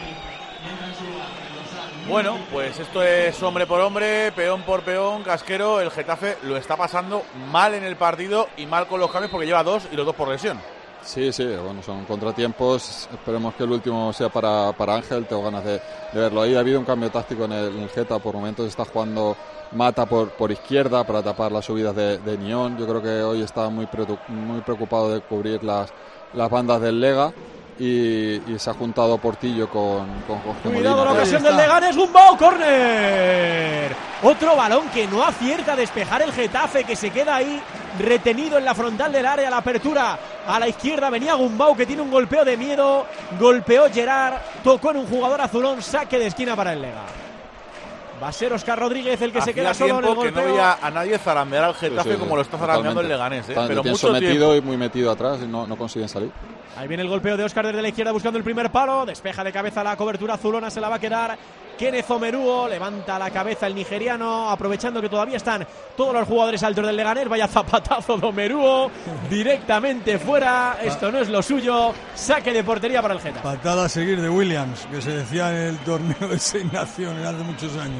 Bueno, pues esto es hombre por hombre, peón por peón, Casquero. El Getafe lo está pasando mal en el partido y mal con los cambios porque lleva dos y los dos por lesión. Sí, sí, bueno, son contratiempos. Esperemos que el último sea para, para Ángel. Tengo ganas de, de verlo ahí. Ha habido un cambio táctico en el, en el Geta. Por momentos está jugando Mata por, por izquierda para tapar las subidas de, de Nyom. Yo creo que hoy está muy, pre, muy preocupado de cubrir las, las bandas del Lega. Y, y se ha juntado Portillo con, con Jorge Molina. Cuidado, la ocasión del Leganés, Gumbau, córner. Otro balón que no acierta a despejar el Getafe, que se queda ahí retenido en la frontal del área. La apertura a la izquierda, venía Gumbau, que tiene un golpeo de miedo, golpeó Gerard, tocó en un jugador azulón, saque de esquina para el Lega. Va a ser Óscar Rodríguez el que Hacía se queda solo en el golpeo. Que no veía a nadie zarandear al Getafe, sí, sí, como lo está zarandeando el Leganés, ¿eh? Pero mucho metido tiempo. Y muy metido atrás y no, no consiguen salir. Ahí viene el golpeo de Óscar desde la izquierda buscando el primer palo, despeja de cabeza la cobertura azulona, se la va a quedar Kenneth Omeruo, levanta la cabeza el nigeriano, aprovechando que todavía están todos los jugadores altos del Leganés. Vaya zapatazo de Omeruo, directamente fuera, esto no es lo suyo, saque de portería para el Getafe. Patada a seguir de Williams, que se decía en el torneo de Seis Naciones hace muchos años.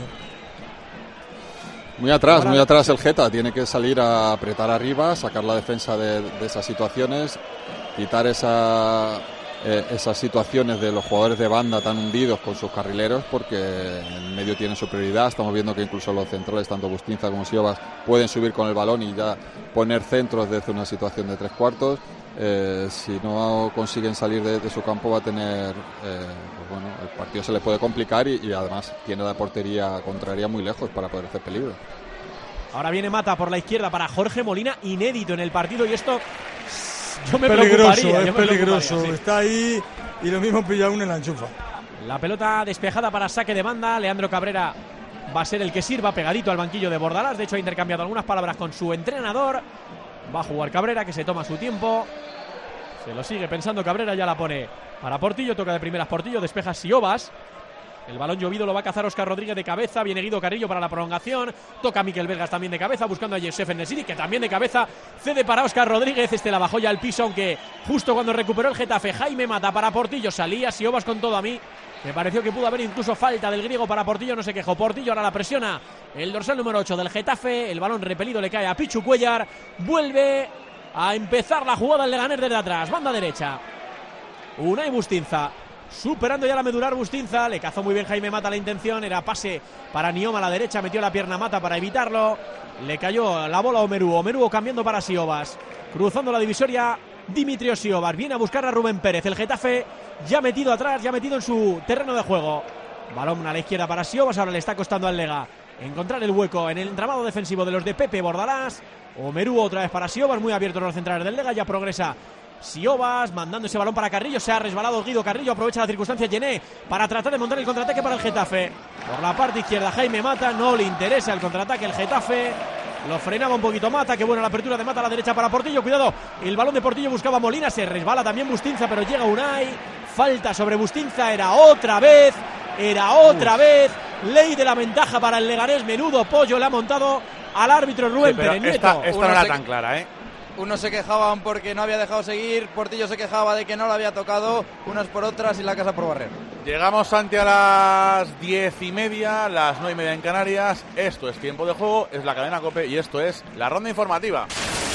Muy atrás, muy atrás el Geta, tiene que salir a apretar arriba, sacar la defensa de, de esas situaciones, quitar esa, eh, esas situaciones de los jugadores de banda tan hundidos con sus carrileros, porque en el medio tienen superioridad. Estamos viendo que incluso los centrales, tanto Bustinza como Siobas, pueden subir con el balón y ya poner centros desde una situación de tres cuartos. Eh, si no consiguen salir de, de su campo va a tener, eh, pues bueno, el partido se le puede complicar y, y además tiene la portería contraria muy lejos para poder hacer peligro. Ahora viene Mata por la izquierda para Jorge Molina, inédito en el partido, y esto yo me peligroso, preocuparía, es yo me peligroso, sí. Está ahí y lo mismo pilla uno en la enchufa. La pelota despejada para saque de banda. Leandro Cabrera va a ser el que sirva, pegadito al banquillo de Bordalás. De hecho ha intercambiado algunas palabras con su entrenador. Va a jugar Cabrera, que se toma su tiempo. Se lo sigue pensando Cabrera, ya la pone para Portillo, toca de primeras Portillo, despeja Siobas. El balón llovido lo va a cazar Óscar Rodríguez de cabeza. Viene Guido Carrillo para la prolongación. Toca Miquel Vegas también de cabeza, buscando a Yosef Enesiri, que también de cabeza cede para Óscar Rodríguez. Este la bajó ya al piso, aunque justo cuando recuperó el Getafe, Jaime Mata para Portillo. Salía Siobas con todo a mí. Me pareció que pudo haber incluso falta del griego para Portillo, no se quejó. Portillo ahora la presiona el dorsal número ocho del Getafe. El balón repelido le cae a Pichu Cuellar. Vuelve a empezar la jugada el Leganés desde atrás. Banda derecha. Unai Bustinza. Superando ya la medular Bustinza, le cazó muy bien Jaime Mata la intención, era pase para Nioma a la derecha, metió la pierna Mata para evitarlo, le cayó la bola a Omeruo, Omeruo cambiando para Siobas, cruzando la divisoria Dimitrios Siobas, viene a buscar a Rubén Pérez, el Getafe ya metido atrás, ya metido en su terreno de juego, balón a la izquierda para Siobas, ahora le está costando al Lega encontrar el hueco en el entramado defensivo de los de Pepe Bordalás. Omeruo otra vez para Siobas, muy abiertos los centrales del Lega, ya progresa Siobas, mandando ese balón para Carrillo, se ha resbalado Guido Carrillo, aprovecha la circunstancia Gené para tratar de montar el contraataque para el Getafe. Por la parte izquierda Jaime Mata, no le interesa el contraataque el Getafe, lo frenaba un poquito Mata, que buena la apertura de Mata a la derecha para Portillo, cuidado, el balón de Portillo buscaba Molina, se resbala también Bustinza, pero llega Unai, falta sobre Bustinza, era otra vez, era otra Uf. vez, ley de la ventaja para el Leganés, menudo pollo le ha montado al árbitro Rubén sí, Pérez Nieto. Esta, esta no era tan clara, ¿eh? Unos se quejaban porque no había dejado seguir, Portillo se quejaba de que no lo había tocado, unas por otras y la casa por barrer. Llegamos ante a las diez y media, las nueve y media en Canarias. Esto es Tiempo de Juego, es la cadena COPE y esto es la ronda informativa.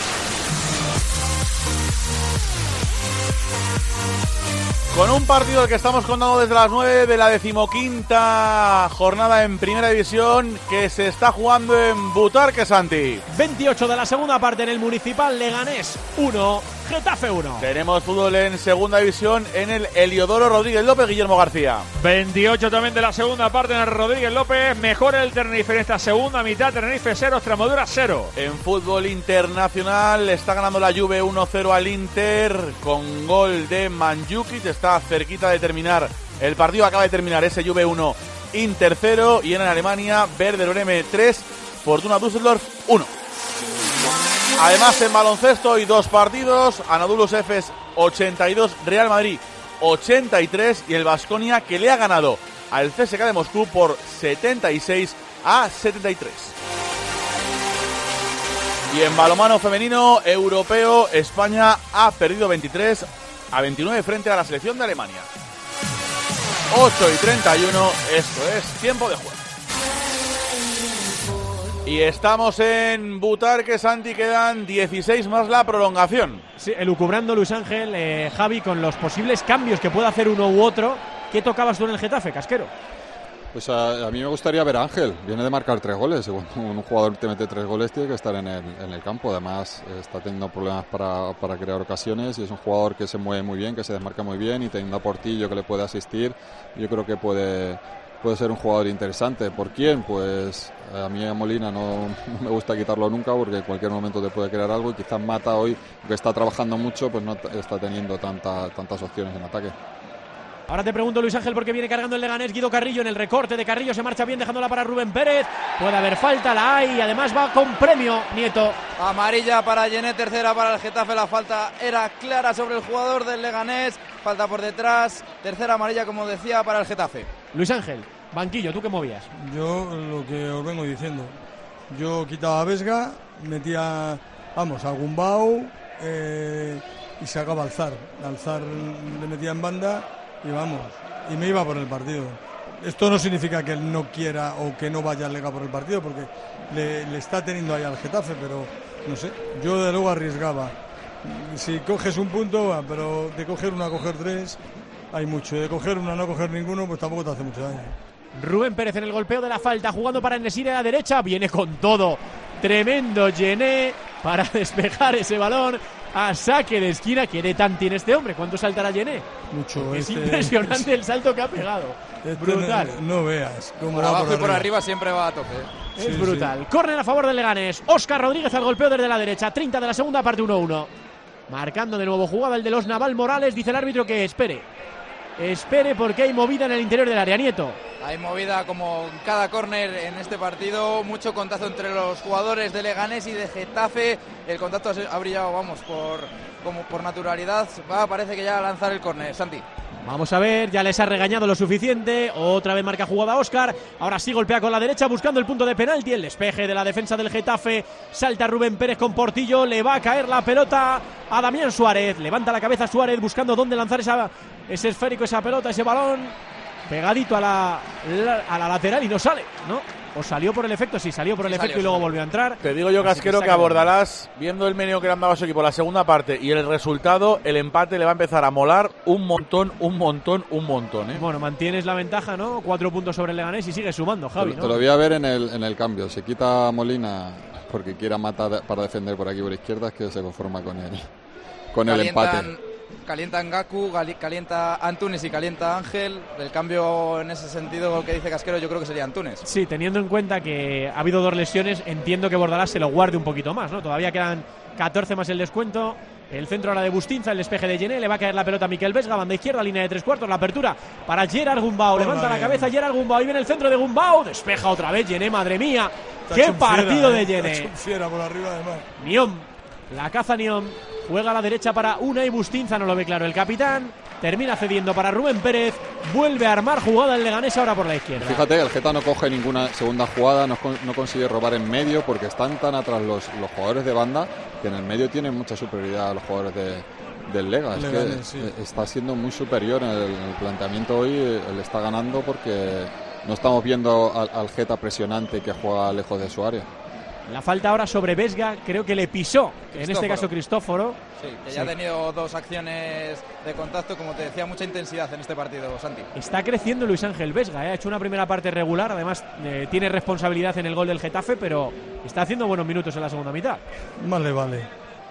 Con un partido al que estamos contando desde las nueve de la decimoquinta jornada en Primera División, que se está jugando en Butarque, Santi. veintiocho de la segunda parte en el Municipal, Leganés uno, Getafe uno. Tenemos fútbol en Segunda División en el Heliodoro Rodríguez López, Guillermo García. veintiocho también de la segunda parte en el Rodríguez López. Mejor el Tenerife en esta segunda mitad. Tenerife cero, Extremadura cero. En fútbol internacional está ganando la Juve uno cero al Inter con gol de Mandzukic. Está cerquita de terminar el partido. Acaba de terminar ese Juve uno, Inter cero. Y en Alemania, Werder Bremen tres, Fortuna Düsseldorf uno. Además, en baloncesto hay dos partidos. Anadolu Efes ochenta y dos, Real Madrid ochenta y tres. Y el Baskonia, que le ha ganado al C S K de Moscú por setenta y seis a setenta y tres. Y en balonmano femenino europeo, España ha perdido veintitrés a veintinueve frente a la selección de Alemania. ocho y treinta y uno, esto es Tiempo de Juego. Y estamos en Butarque, Santi, quedan dieciséis más la prolongación. Sí, elucubrando Luis Ángel, eh, Javi, con los posibles cambios que pueda hacer uno u otro. ¿Qué tocabas tú en el Getafe, Casquero? Pues a, a mí me gustaría ver a Ángel, viene de marcar tres goles, y cuando un jugador te mete tres goles tiene que estar en el, en el campo, además está teniendo problemas para, para crear ocasiones y es un jugador que se mueve muy bien, que se desmarca muy bien y teniendo a Portillo que le puede asistir, yo creo que puede, puede ser un jugador interesante. ¿Por quién? Pues a mí a Molina no, no me gusta quitarlo nunca, porque en cualquier momento te puede crear algo, y quizás Mata hoy, que está trabajando mucho, pues no está teniendo tanta, tantas opciones en ataque. Ahora te pregunto, Luis Ángel, por qué viene cargando el Leganés. Guido Carrillo en el recorte de Carrillo, se marcha bien dejándola para Rubén Pérez. Puede haber falta, la hay, y además va con premio, Nieto. Amarilla para Yené, tercera para el Getafe. La falta era clara sobre el jugador del Leganés. Falta por detrás, tercera amarilla, como decía, para el Getafe. Luis Ángel, banquillo, ¿tú qué movías? Yo lo que os vengo diciendo. Yo quitaba a Vesga, metía, vamos, a Gumbau eh, y sacaba al Zar. Al Zar le metía en banda y vamos, y me iba por el partido. Esto no significa que él no quiera o que no vaya a Lega por el partido, porque le, le está teniendo ahí al Getafe, pero no sé, yo de luego arriesgaba. Si coges un punto, va, pero de coger una a coger tres hay mucho, de coger una a no coger ninguno, pues tampoco te hace mucho daño. Rubén Pérez en el golpeo de la falta, jugando para Enesiri a la derecha, viene con todo. Tremendo Yené para despejar ese balón a saque de esquina. ¿Qué de tan tiene este hombre? ¿Cuánto saltará Yené? Mucho. Es este, impresionante el salto que ha pegado. Este brutal. No, no veas cómo por va abajo por y por arriba. arriba siempre va a tope. Es Sí, brutal. sí. Córner a favor del Leganés. Óscar Rodríguez al golpeo desde la derecha. treinta de la segunda parte, uno uno. Marcando de nuevo jugada el de los Naval Morales. Dice el árbitro que espere. Espere porque hay movida en el interior del área. Nieto. Hay movida como en cada córner en este partido, mucho contacto entre los jugadores de Leganés y de Getafe. El contacto ha brillado, vamos, por como por naturalidad. Va, parece que ya a lanzar el córner, Santi. Vamos a ver, ya les ha regañado lo suficiente. Otra vez marca jugada Óscar. Ahora sí golpea con la derecha buscando el punto de penalti. El despeje de la defensa del Getafe. Salta Rubén Pérez con Portillo. Le va a caer la pelota a Damián Suárez. Levanta la cabeza Suárez buscando dónde lanzar esa, ese esférico, esa pelota, ese balón. Pegadito a la, la, a la lateral y no sale, ¿no? ¿O salió por el efecto? Sí, salió por el Sí, efecto salió, y luego salió. volvió a entrar. Te digo yo, Casquero, que, que a Bordalás, viendo el meneo que le han dado a su equipo la segunda parte y el resultado, el empate le va a empezar a molar un montón, un montón, un montón, ¿eh? Bueno, mantienes la ventaja, ¿no? Cuatro puntos sobre el Leganés y sigue sumando, Javi, te, ¿no? te lo voy a ver en el, en el cambio. Se quita a Molina porque quiera matar para defender por aquí por izquierda, es que se conforma con el, con el empate. Calienta Ngaku, calienta Antunes y calienta Ángel. El cambio en ese sentido que dice Casquero, yo creo que sería Antunes. Sí, teniendo en cuenta que ha habido dos lesiones, entiendo que Bordalás se lo guarde un poquito más, ¿no? Todavía quedan catorce más el descuento. El centro ahora de Bustinza, el despeje de Yené, le va a caer la pelota a Miquel Vesga, banda izquierda, línea de tres cuartos, la apertura para Gerard Gumbau, levanta la cabeza Gerard Gumbau, ahí viene el centro de Gumbau, despeja otra vez Yené, madre mía, qué partido de Yené. Fiera por arriba además. Niom, la caza Niom, juega a la derecha para Unai Bustinza, no lo ve claro el capitán, termina cediendo para Rubén Pérez, vuelve a armar jugada el Leganés ahora por la izquierda. Fíjate, el Geta no coge ninguna segunda jugada, no, no consigue robar en medio porque están tan atrás los, los jugadores de banda que en el medio tienen mucha superioridad a los jugadores de, del Lega. Es Leganés, que sí. está siendo muy superior en el, en el planteamiento hoy, le está ganando porque no estamos viendo al, al Geta presionante que juega lejos de su área. La falta ahora sobre Vesga, creo que le pisó, en este caso Cristóforo. Sí, que ya Sí. ha tenido dos acciones de contacto, como te decía, mucha intensidad en este partido, Santi. Está creciendo Luis Ángel Vesga, ¿eh? Ha hecho una primera parte regular, además eh, tiene responsabilidad en el gol del Getafe, pero está haciendo buenos minutos en la segunda mitad. Más le vale.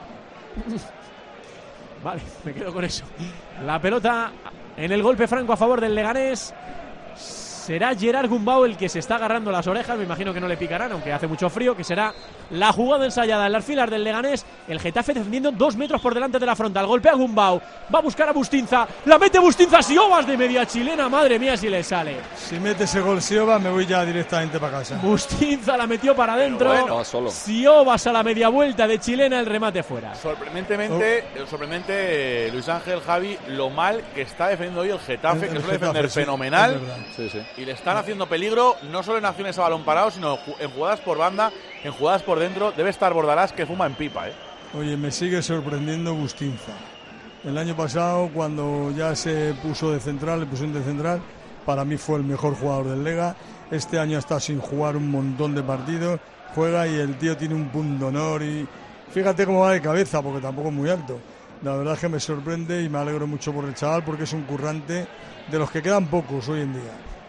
Vale, me quedo con eso. La pelota en el golpe franco a favor del Leganés. Será Gerard Gumbau el que se está agarrando las orejas, me imagino que no le picarán, aunque hace mucho frío, que será la jugada ensayada en las filas del Leganés. El Getafe defendiendo dos metros por delante de la frontal. Golpea a Gumbau, va a buscar a Bustinza, la mete Bustinza, Siobas de media chilena, madre mía si le sale. Si mete ese gol Siobas me voy ya directamente para casa. Bustinza la metió para adentro. bueno. Solo. Siobas a la media vuelta de chilena, el remate fuera. Sorprendentemente, oh. sorprendente eh, Luis Ángel, Javi, lo mal que está defendiendo hoy el Getafe, El- que el suele Getafe, defender sí, fenomenal. es verdad. Sí, sí. Y le están haciendo peligro, no solo en acciones a balón parado, sino ju- en jugadas por banda, en jugadas por dentro. Debe estar Bordalás que fuma en pipa, ¿eh? Oye, me sigue sorprendiendo Bustinza. El año pasado, cuando ya se puso de central, le pusieron de central, para mí fue el mejor jugador del Lega. Este año está sin jugar un montón de partidos, juega y el tío tiene un punto de honor y fíjate cómo va de cabeza, porque tampoco es muy alto. La verdad es que me sorprende y me alegro mucho por el chaval, porque es un currante de los que quedan pocos hoy en día.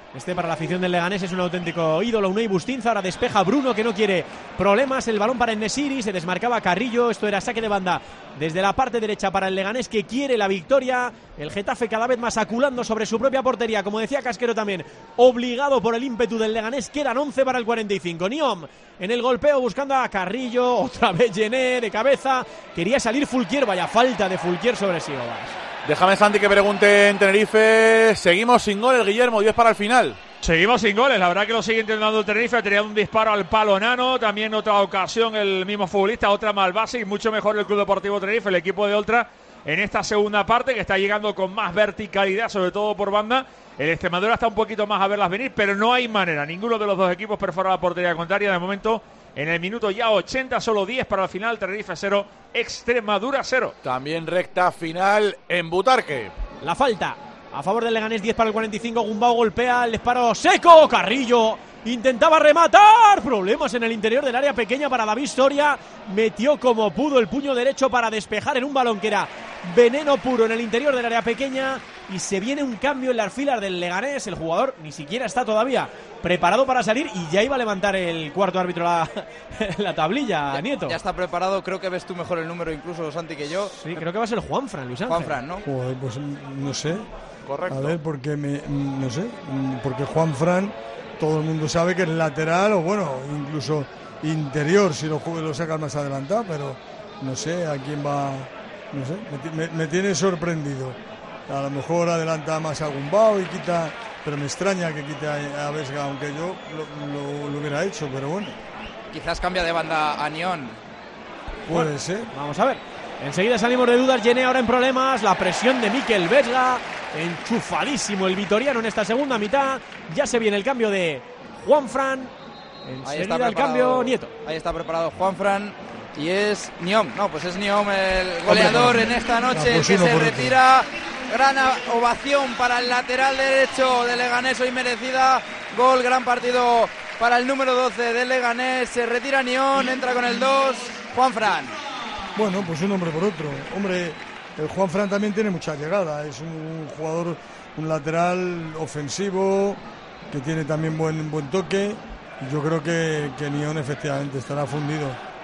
Este para la afición del Leganés es un auténtico ídolo. Unai Bustinza, ahora despeja Bruno, que no quiere problemas. El balón para En-Nesyri, se desmarcaba Carrillo. Esto era saque de banda desde la parte derecha para el Leganés, que quiere la victoria. El Getafe cada vez más aculando sobre su propia portería, como decía Casquero también, obligado por el ímpetu del Leganés. Quedan once para el cuarenta y cinco. Niom en el golpeo buscando a Carrillo, otra vez Gené de cabeza. Quería salir Fulquier, vaya falta de Fulquier sobre Siobas. Déjame, Santi, que pregunte en Tenerife. Seguimos sin goles, Guillermo, diez para el final. Seguimos sin goles, la verdad que lo sigue intentando el Tenerife. Tenía un disparo al palo enano, también otra ocasión el mismo futbolista, otra mal base, y mucho mejor el Club Deportivo Tenerife, el equipo de Oltra, en esta segunda parte, que está llegando con más verticalidad, sobre todo por banda. El Extremadura está un poquito más a verlas venir, pero no hay manera, ninguno de los dos equipos perfora la portería contraria. De momento, en el minuto ya ochenta, solo diez para el final. Tenerife cero, Extremadura cero. También recta final en Butarque. La falta a favor del Leganés, diez para el cuarenta y cinco. Gumbau golpea, el disparo seco. Carrillo intentaba rematar. Problemas en el interior del área pequeña para David Soria. Metió como pudo el puño derecho para despejar en un balón que era veneno puro en el interior del área pequeña. Y se viene un cambio en las filas del Leganés. El jugador ni siquiera está todavía preparado para salir y ya iba a levantar el cuarto árbitro la, la tablilla, ya, Nieto. Ya está preparado, creo que ves tú mejor el número incluso, Santi, que yo. Sí, creo que va a ser Juanfran, Luis Ángel. Juanfran, ¿no? Joder, pues no sé. Correcto. A ver, porque me, no sé, porque Juanfran, todo el mundo sabe que es lateral o bueno, incluso interior si lo, lo sacas más adelantado, pero no sé a quién va, no sé, me, me, me tiene sorprendido. A lo mejor adelanta más a Gumbau y quita, pero me extraña que quite a, a Vesga, aunque yo lo, lo, lo hubiera hecho, pero bueno. Quizás cambia de banda a Nión. Puede bueno, ser. Vamos a ver. Enseguida salimos de dudas. Gené ahora en problemas. La presión de Mikel Vesga. Enchufadísimo el vitoriano en esta segunda mitad. Ya se viene el cambio de Juanfran. Enseguida el cambio, Nieto. Ahí está preparado Juanfran. Y es Niom. No, pues es Niom el goleador en esta noche, el que se retira. Gran ovación para el lateral derecho de Leganés, hoy merecida. Gol, gran partido para el número doce del Leganés. Se retira Nión, entra con el dos, Juanfran. Bueno, pues un hombre por otro. Hombre, el Juanfran también tiene mucha llegada. Es un jugador, un lateral ofensivo, que tiene también buen, buen toque. Yo creo que, que Nión efectivamente estará fundido.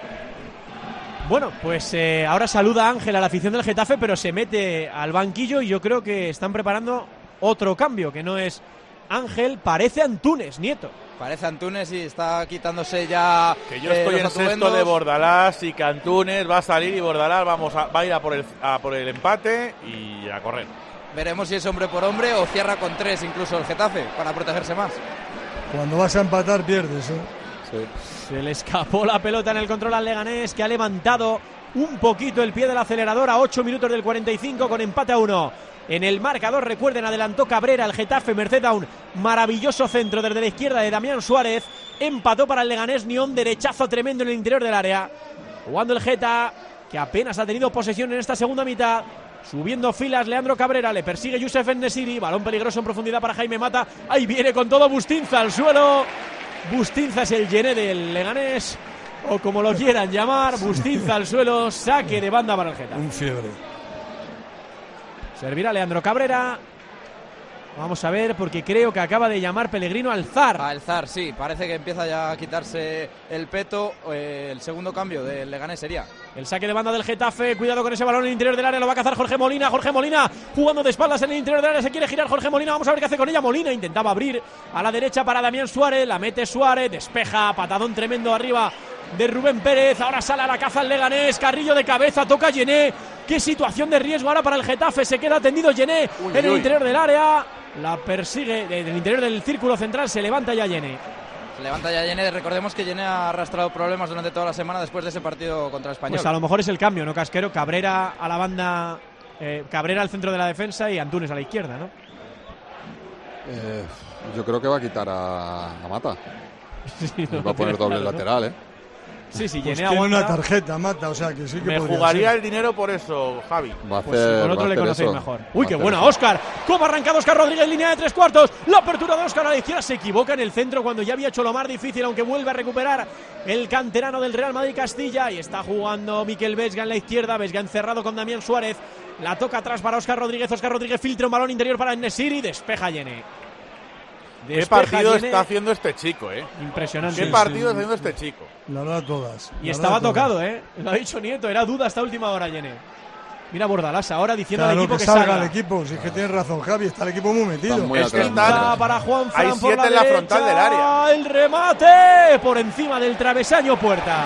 Bueno, pues eh, ahora saluda Ángel a la afición del Getafe, pero se mete al banquillo y yo creo que están preparando otro cambio, que no es Ángel, parece Antunes, Nieto. Parece Antunes y está quitándose ya. Que yo estoy eh, en sexto de Bordalás y que Antunes va a salir y Bordalás vamos a, va a ir a por, el, a por el empate y a correr. Veremos si es hombre por hombre o cierra con tres incluso el Getafe para protegerse más. Cuando vas a empatar pierdes, ¿eh? Sí. Se le escapó la pelota en el control al Leganés, que ha levantado un poquito el pie del acelerador a ocho minutos del cuarenta y cinco con empate a uno. En el marcador, recuerden, adelantó Cabrera, el Getafe, merced a un maravilloso centro desde la izquierda de Damián Suárez. Empató para el Leganés, Nión, derechazo tremendo en el interior del área. Jugando el Geta, que apenas ha tenido posesión en esta segunda mitad. Subiendo filas, Leandro Cabrera, le persigue Youssef En-Nesyri, balón peligroso en profundidad para Jaime Mata. Ahí viene con todo Bustinza al suelo. Bustinza es el Gené del Leganés, o como lo quieran llamar. Bustinza al suelo, saque de banda para el Getafe. Un fiebre. Servirá Leandro Cabrera. Vamos a ver, porque creo que acaba de llamar Pellegrino al Zar. Al Zar, sí, parece que empieza ya a quitarse el peto. Eh, el segundo cambio del Leganés sería. El saque de banda del Getafe, cuidado con ese balón en el interior del área, lo va a cazar Jorge Molina. Jorge Molina jugando de espaldas en el interior del área, se quiere girar Jorge Molina, vamos a ver qué hace con ella. Molina intentaba abrir a la derecha para Damián Suárez, la mete Suárez, despeja, patadón tremendo arriba de Rubén Pérez. Ahora sale a la caza el Leganés, Carrillo de cabeza, toca Gené. Qué situación de riesgo ahora para el Getafe, se queda tendido Gené uy, en el uy. interior del área. La persigue en el interior del círculo central, se levanta ya Gené. Se levanta ya Gené, recordemos que Gené ha arrastrado problemas durante toda la semana después de ese partido contra el Español. Pues a lo mejor es el cambio, ¿no, Casquero? Cabrera a la banda, eh, Cabrera al centro de la defensa y Antunes a la izquierda, ¿no? Eh, yo creo que va a quitar a, a Mata. Sí, no, va a poner doble claro, lateral, ¿eh? Sí, sí, pues Gené tiene aguanta. una tarjeta, Mata, o sea que sí que me podría jugaría ser. El dinero por eso, Javi. Va a hacer, pues si con otro va le a conocéis eso. mejor. Uy, qué buena, Óscar. ¿Cómo ha arrancado Óscar Rodríguez, línea de tres cuartos? La apertura de Óscar a la izquierda, se equivoca en el centro cuando ya había hecho lo más difícil, aunque vuelve a recuperar el canterano del Real Madrid Castilla. Y está jugando Mikel Vesga en la izquierda, Vesga encerrado con Damián Suárez. La toca atrás para Óscar Rodríguez, Óscar Rodríguez filtra un balón interior para En-Nesyri, despeja Gené. ¿Qué Despeja partido Yené. está haciendo este chico, eh? Impresionante. ¿Qué Sí, partido sí. está haciendo este chico? La verdad, todas. Y La estaba verdad, tocado, ¿eh? Lo ha dicho Nieto, era duda hasta última hora, Yené. Mira Bordalás ahora diciendo Claro, al equipo que, que, salga, salga. el equipo. Si es que tienes razón, Javi, está el equipo muy metido. Están muy Es que atrás, muy están- atrás. Para Juan Fran Hay por siete la en la derecha. frontal del área. El remate por encima del travesaño Puerta.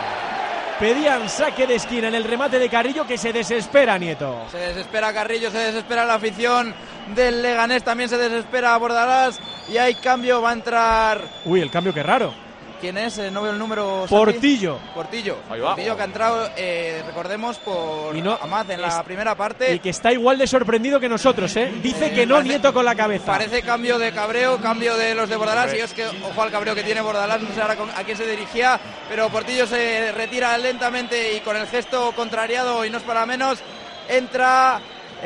Pedían saque de esquina en el remate de Carrillo, que se desespera Nieto. Se desespera Carrillo, se desespera la afición del Leganés, también se desespera Bordalás y hay cambio, va a entrar... Uy, el cambio, qué raro. ¿Quién es? Eh, no veo el número. Santi. Portillo. Portillo. Ahí va. Portillo que ha entrado, eh, recordemos, por Y no- Amad en la es- primera parte. Y que está igual de sorprendido que nosotros, ¿eh? Dice Eh, que no, parece- Nieto con la cabeza. Parece cambio de cabreo, cambio de los de Bordalás. Y es que, ojo al cabreo que tiene Bordalás, no sé ahora con- a quién se dirigía, pero Portillo se retira lentamente y con el gesto contrariado, y no es para menos, entra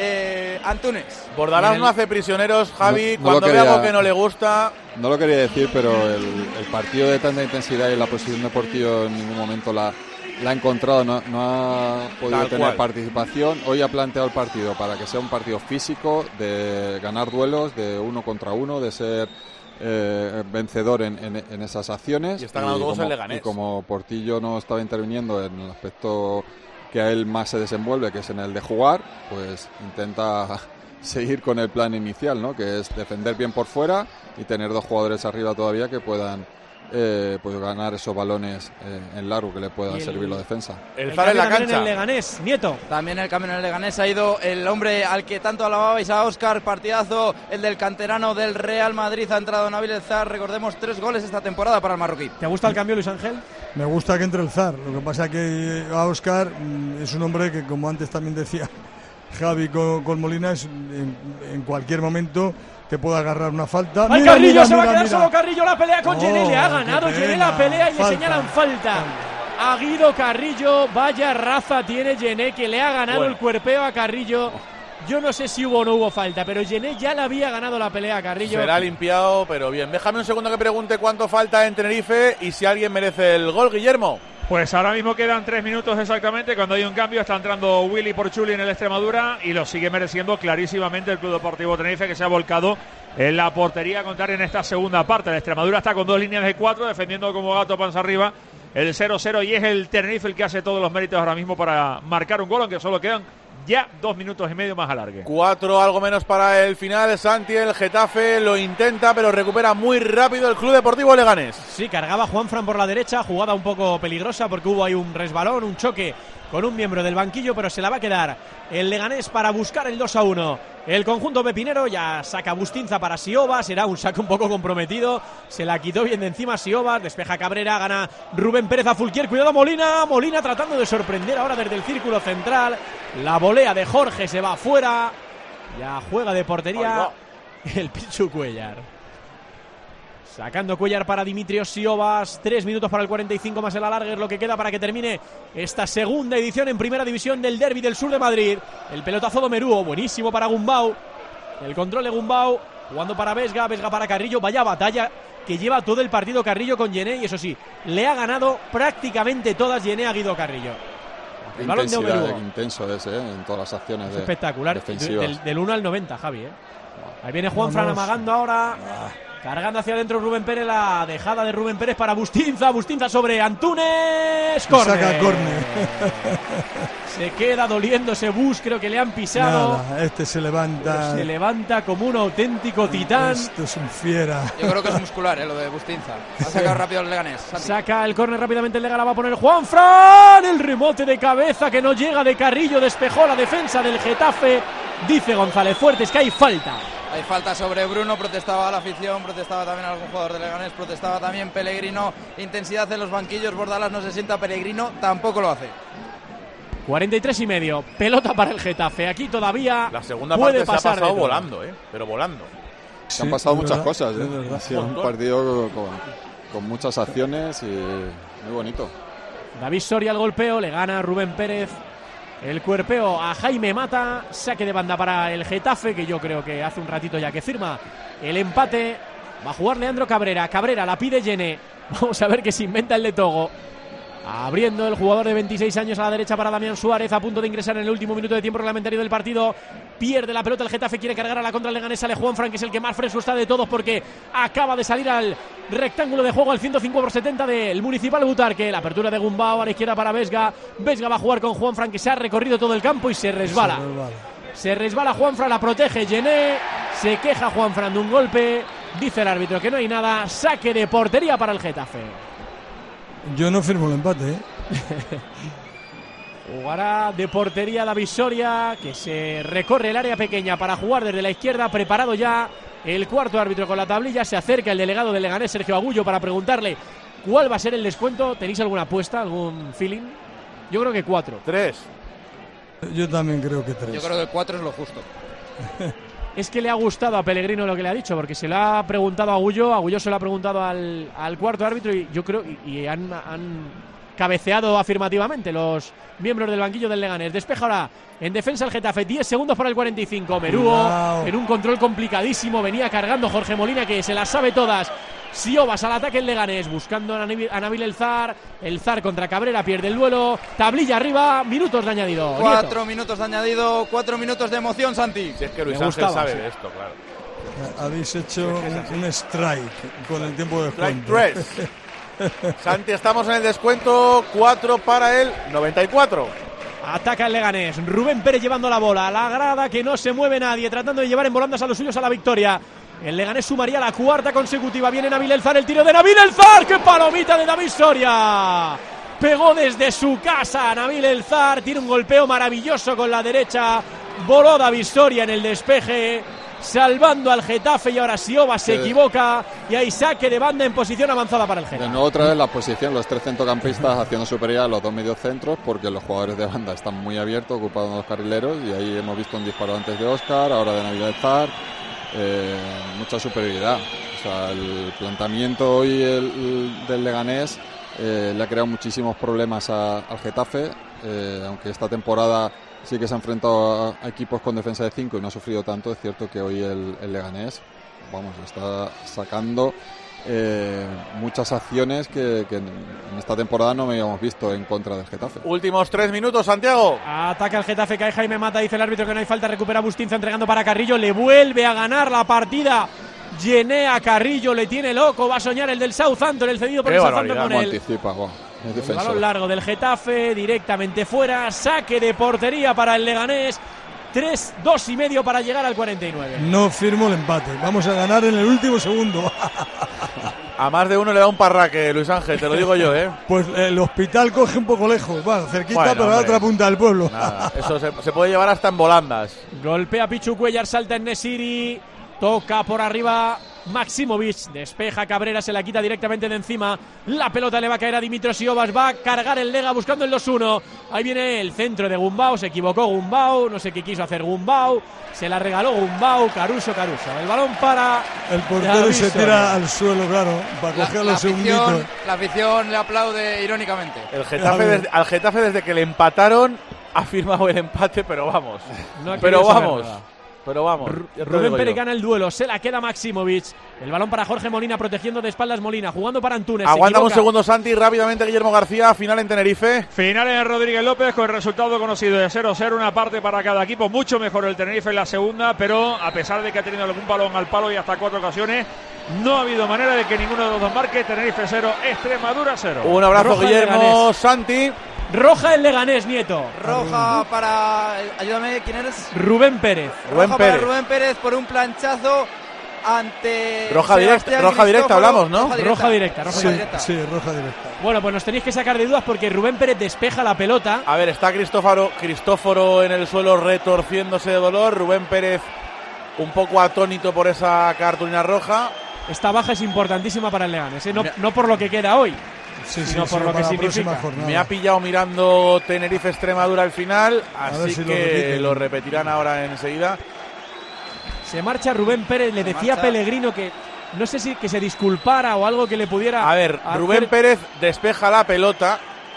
eh, Antunes. Bordalás Y en el- no hace prisioneros, Javi. No- no cuando lo ve algo quería- que no le gusta, No lo quería decir, pero el, el partido de tanta intensidad y la posición de Portillo en ningún momento la, la ha encontrado, no, no ha podido Tal tener cual. participación. Hoy ha planteado el partido para que sea un partido físico, de ganar duelos, de uno contra uno, de ser eh, vencedor en, en- en esas acciones. Y está ganando todos como, el Leganés. y como Portillo no estaba interviniendo en el aspecto que a él más se desenvuelve, que es en el de jugar, pues intenta seguir con el plan inicial, ¿no? Que es defender bien por fuera y tener dos jugadores arriba todavía que puedan eh, pues ganar esos balones eh, en largo que le puedan Y el- servir la defensa. el El Zar en la cambio también en cancha. el Leganés. Nieto. También el cambio en el Leganés ha ido el hombre al que tanto alababais, a Óscar, partidazo, el del canterano del Real Madrid. Ha entrado Nabil El Zar, recordemos, tres goles esta temporada para el marroquí. ¿Te gusta el cambio, Luis Ángel? Me gusta que entre el Zar. Lo que pasa que a Óscar mm, es un hombre que, como antes también decía Javi con, con Molina, es, en, en cualquier momento te puede agarrar una falta. ¡Ay, Mira, Carrillo! mira, se va a mira, quedar mira. solo Carrillo, la pelea con Oh, Yené. Le ha qué ganado pena. Yené la pelea y Falta. le señalan falta. A Guido Carrillo, vaya raza tiene Yené, que le ha ganado Bueno. el cuerpeo a Carrillo. Yo no sé si hubo o no hubo falta, pero Yené ya le había ganado la pelea a Carrillo. Será limpiado, pero bien. Déjame un segundo que pregunte cuánto falta en Tenerife y si alguien merece el gol, Guillermo. Pues ahora mismo quedan tres minutos exactamente. Cuando hay un cambio está entrando Willy Porchuli en el Extremadura y lo sigue mereciendo clarísimamente el Club Deportivo Tenerife, que se ha volcado en la portería a contar en esta segunda parte. El Extremadura está con dos líneas de cuatro, defendiendo como gato panza arriba el cero cero, y es el Tenerife el que hace todos los méritos ahora mismo para marcar un gol, aunque solo quedan ya dos minutos y medio más alargue. Cuatro, algo menos para el final. Santi, el Getafe lo intenta, pero recupera muy rápido el Club Deportivo Leganés. Sí, cargaba Juanfran por la derecha, jugada un poco peligrosa porque hubo ahí un resbalón, un choque con un miembro del banquillo, pero se la va a quedar el Leganés para buscar el dos a uno. El conjunto pepinero ya saca Bustinza para Siobas, será un saque un poco comprometido, se la quitó bien de encima Siobas, despeja Cabrera, gana Rubén Pérez a Fulquier, cuidado Molina, Molina tratando de sorprender ahora desde el círculo central, la volea de Jorge se va afuera, ya juega de portería el Pichu Cuellar. Sacando Cuellar para Dimitrios Siobas. Tres minutos para el cuarenta y cinco más el alargue, es lo que queda para que termine esta segunda edición en primera división del Derbi del Sur de Madrid. El pelotazo de Merúo, buenísimo para Gumbau. El control de Gumbau, jugando para Vesga, Vesga para Carrillo. Vaya batalla que lleva todo el partido Carrillo con Yené, y eso sí, le ha ganado prácticamente todas Yené a Guido Carrillo. El balón de Intensidad, Omeruo. intenso es, ¿eh? En todas las acciones Es de, espectacular. defensivas. Del, del uno al noventa, Javi, ¿eh? Ahí viene Juanfran Vamos. amagando ahora. Cargando hacia adentro Rubén Pérez, la dejada de Rubén Pérez para Bustinza, Bustinza sobre Antunes, córner. Saca córner. Se queda doliéndose Bus, creo que le han pisado. Nada, este se levanta. Se levanta como un auténtico titán. Esto es un fiera. Yo creo que es muscular, eh, lo de Bustinza. Ha sacado rápido el Leganés. Santi. Saca el córner rápidamente, el Lega la va a poner Juanfran. El remote de cabeza que no llega de Carrillo, despejó la defensa del Getafe. Dice González Fuertes que hay falta. Hay falta sobre Bruno, protestaba la afición, protestaba también algún jugador de Leganés, protestaba también Pellegrino. Intensidad en los banquillos, Bordalás no se sienta, Pellegrino tampoco lo hace. cuarenta y tres y medio, pelota para el Getafe. Aquí todavía La segunda puede parte se ha pasar de pasado todo. volando, ¿eh? Pero volando. Se han Sí, pasado es muchas verdad, cosas, es ¿eh? verdad. Ha sido un Montón. partido con, con muchas acciones y muy bonito. David Soria al golpeo, le gana Rubén Pérez. El cuerpeo a Jaime Mata, saque de banda para el Getafe, que yo creo que hace un ratito ya que firma el empate. Va a jugar Leandro Cabrera, Cabrera la pide Yené. Vamos a ver qué se inventa el de Togo. Abriendo el jugador de veintiséis años a la derecha para Damián Suárez, a punto de ingresar en el último minuto de tiempo reglamentario del partido. Pierde la pelota el Getafe, quiere cargar a la contra el Leganés. Sale Juanfran, que es el que más fresco está de todos porque acaba de salir al rectángulo de juego al ciento cinco por setenta del Municipal Butarque. La apertura de Gumbau a la izquierda para Vesga. Vesga va a jugar con Juanfran, que se ha recorrido todo el campo y se resbala. Se resbala, se resbala Juanfran, la protege Gené. Se queja Juanfran de un golpe. Dice el árbitro que no hay nada. Saque de portería para el Getafe. Yo no firmo el empate, ¿eh? Jugará de portería David Soria, que se recorre el área pequeña para jugar desde la izquierda. Preparado ya el cuarto árbitro con la tablilla. Se acerca el delegado del Leganés, Sergio Agullo, para preguntarle cuál va a ser el descuento. ¿Tenéis alguna apuesta, algún feeling? Yo creo que cuatro. Tres. Yo también creo que tres. Yo creo que cuatro es lo justo. Es que le ha gustado a Pellegrino lo que le ha dicho, porque se lo ha preguntado a Agullo, Agullo se lo ha preguntado al, al cuarto árbitro y yo creo, y, y han, han cabeceado afirmativamente los miembros del banquillo del Leganés. Despeja ahora en defensa el Getafe, diez segundos para el cuarenta y cinco. Merúo, wow, en un control complicadísimo, venía cargando Jorge Molina, que se las sabe todas. Siobas al ataque el Leganés, buscando a Nabil, a Nabil El Zar. El Zar contra Cabrera, pierde el duelo. Tablilla arriba, minutos de añadido. Cuatro Nieto. minutos de añadido, cuatro minutos de emoción, Santi. Si es que Luis Me Ángel gustaba, sabe sí. de esto, claro. Habéis hecho un, un strike con el tiempo de Strike juego. tres. Santi, estamos en el descuento. Cuatro para el noventa y cuatro. Ataca el Leganés, Rubén Pérez llevando la bola, la grada, que no se mueve nadie, tratando de llevar en volandas a los suyos a la victoria. El Leganés sumaría la cuarta consecutiva. Viene Nabil El Zar, el tiro de Nabil El Zar. ¡Qué palomita de David Soria! Pegó desde su casa Nabil El Zar. Tiene un golpeo maravilloso con la derecha. Voló David Soria en el despeje, salvando al Getafe. Y ahora Sioba se sí. equivoca y hay saque de banda en posición avanzada para el Getafe. De nuevo otra vez la posición, los tres centrocampistas haciendo superioridad a los dos mediocentros, porque los jugadores de banda están muy abiertos, ocupados los carrileros, y ahí hemos visto un disparo antes de Óscar, ahora de Nabil El Zar. Eh, mucha superioridad. O sea, el planteamiento hoy el, el del Leganés eh, le ha creado muchísimos problemas a, al Getafe, eh, aunque esta temporada sí que se ha enfrentado a, a equipos con defensa de cinco y no ha sufrido tanto. Es cierto que hoy el, el Leganés, vamos, está sacando eh, muchas acciones que, que en esta temporada no habíamos visto en contra del Getafe. Últimos tres minutos, Santiago. Ataca el Getafe, cae Jaime Mata, dice el árbitro que no hay falta, recupera Bustinza entregando para Carrillo, le vuelve a ganar la partida. Llené a Carrillo, le tiene loco, va a soñar el del Southampton, el cedido por el Southampton con él. Anticipa, wow, el balón largo del Getafe, directamente fuera, saque de portería para el Leganés. Tres, dos y medio para llegar al cuarenta y nueve. No firmo el empate, vamos a ganar en el último segundo. A más de uno le da un parraque, Luis Ángel, te lo digo yo, ¿eh? Pues el hospital coge un poco lejos, bueno, cerquita, bueno, pero a la otra punta del pueblo. Nada, eso se, se puede llevar hasta en volandas. Golpea Pichu Cuellar, salta en Nesiri, toca por arriba Maximovic, despeja Cabrera, se la quita directamente de encima. La pelota le va a caer a Dimitros Siobas, va a cargar el Lega buscando el dos uno. Ahí viene el centro de Gumbau, se equivocó Gumbau, no sé qué quiso hacer Gumbau, se la regaló Gumbau, Caruso, Caruso. El balón para el portero se tira al suelo, claro, para coger los segunditos. La afición le aplaude irónicamente. El Getafe desde, al Getafe desde que le empataron ha firmado el empate, pero vamos. No pero vamos. Pero vamos, Rubén Pérez gana el duelo, se la queda Maximovic. El balón para Jorge Molina, protegiendo de espaldas Molina, jugando para Antunes. Aguanta un segundo, Santi, rápidamente Guillermo García, final en Tenerife. Final en Rodríguez López con el resultado conocido de cero cero, una parte para cada equipo. Mucho mejor el Tenerife en la segunda, pero a pesar de que ha tenido algún balón al palo y hasta cuatro ocasiones, no ha habido manera de que ninguno de los dos marque. Tenerife cero, Extremadura cero. Un abrazo, Roja Guillermo, Santi. Roja el Leganés, Nieto. Roja para... Ayúdame, ¿quién eres? Rubén Pérez. Rubén Roja Pérez. para Rubén Pérez por un planchazo ante... Roja directa, roja directa hablamos, ¿no? Roja directa, roja directa. Roja sí, directa. sí, roja directa. Bueno, pues nos tenéis que sacar de dudas porque Rubén Pérez despeja la pelota. A ver, está Cristóforo, Cristóforo en el suelo retorciéndose de dolor. Rubén Pérez un poco atónito por esa cartulina roja. Esta baja es importantísima para el Leganés, ¿eh? no, no por lo que queda hoy. Sí, sino sí, por sí, lo que significa. Me ha pillado mirando Tenerife Extremadura al final, así si que lo, lo repetirán ahora enseguida. Se marcha Rubén Pérez, le decía a Pellegrino que no sé si que se disculpara o algo que le pudiera. A ver, hacer. Rubén Pérez despeja la pelota,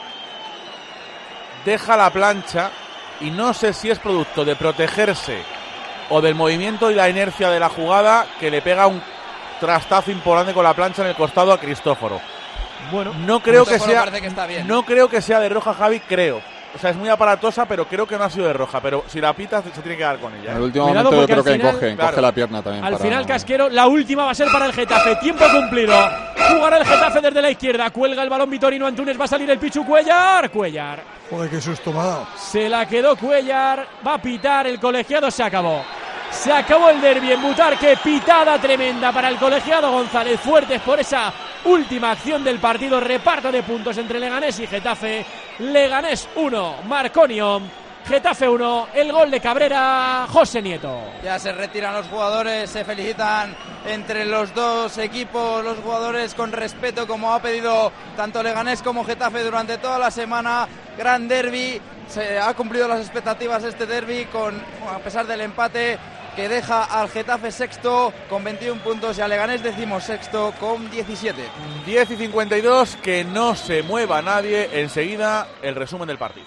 deja la plancha y no sé si es producto de protegerse o del movimiento y la inercia de la jugada que le pega un trastazo importante con la plancha en el costado a Cristóforo. Bueno, no creo que sea, que está bien. no creo que sea de roja, Javi, creo. O sea, es muy aparatosa, pero creo que no ha sido de roja. Pero si la pita, se tiene que dar con ella. En el último Cuidado, momento yo creo que final, encoge, encoge claro, la pierna también. Al para... final, Casquero, la última va a ser para el Getafe. Tiempo cumplido. Jugará el Getafe desde la izquierda. Cuelga el balón Vitorino Antunes. Va a salir el Pichu Cuellar. Cuellar. Joder, qué susto me ha dado. Se la quedó Cuellar. Va a pitar. El colegiado se acabó. Se acabó el derbi en Butarque. Pitada tremenda para el colegiado González Fuertes por esa última acción del partido. Reparto de puntos entre Leganés y Getafe. Leganés uno, Marconio. Getafe uno, el gol de Cabrera, José Nieto. Ya se retiran los jugadores, se felicitan entre los dos equipos, los jugadores con respeto, como ha pedido tanto Leganés como Getafe durante toda la semana. Gran derbi, se ha cumplido las expectativas este derbi, con, a pesar del empate que deja al Getafe sexto con veintiún puntos y a Leganés decimosexto con diecisiete. diez y cincuenta y dos, que no se mueva nadie. Enseguida el resumen del partido.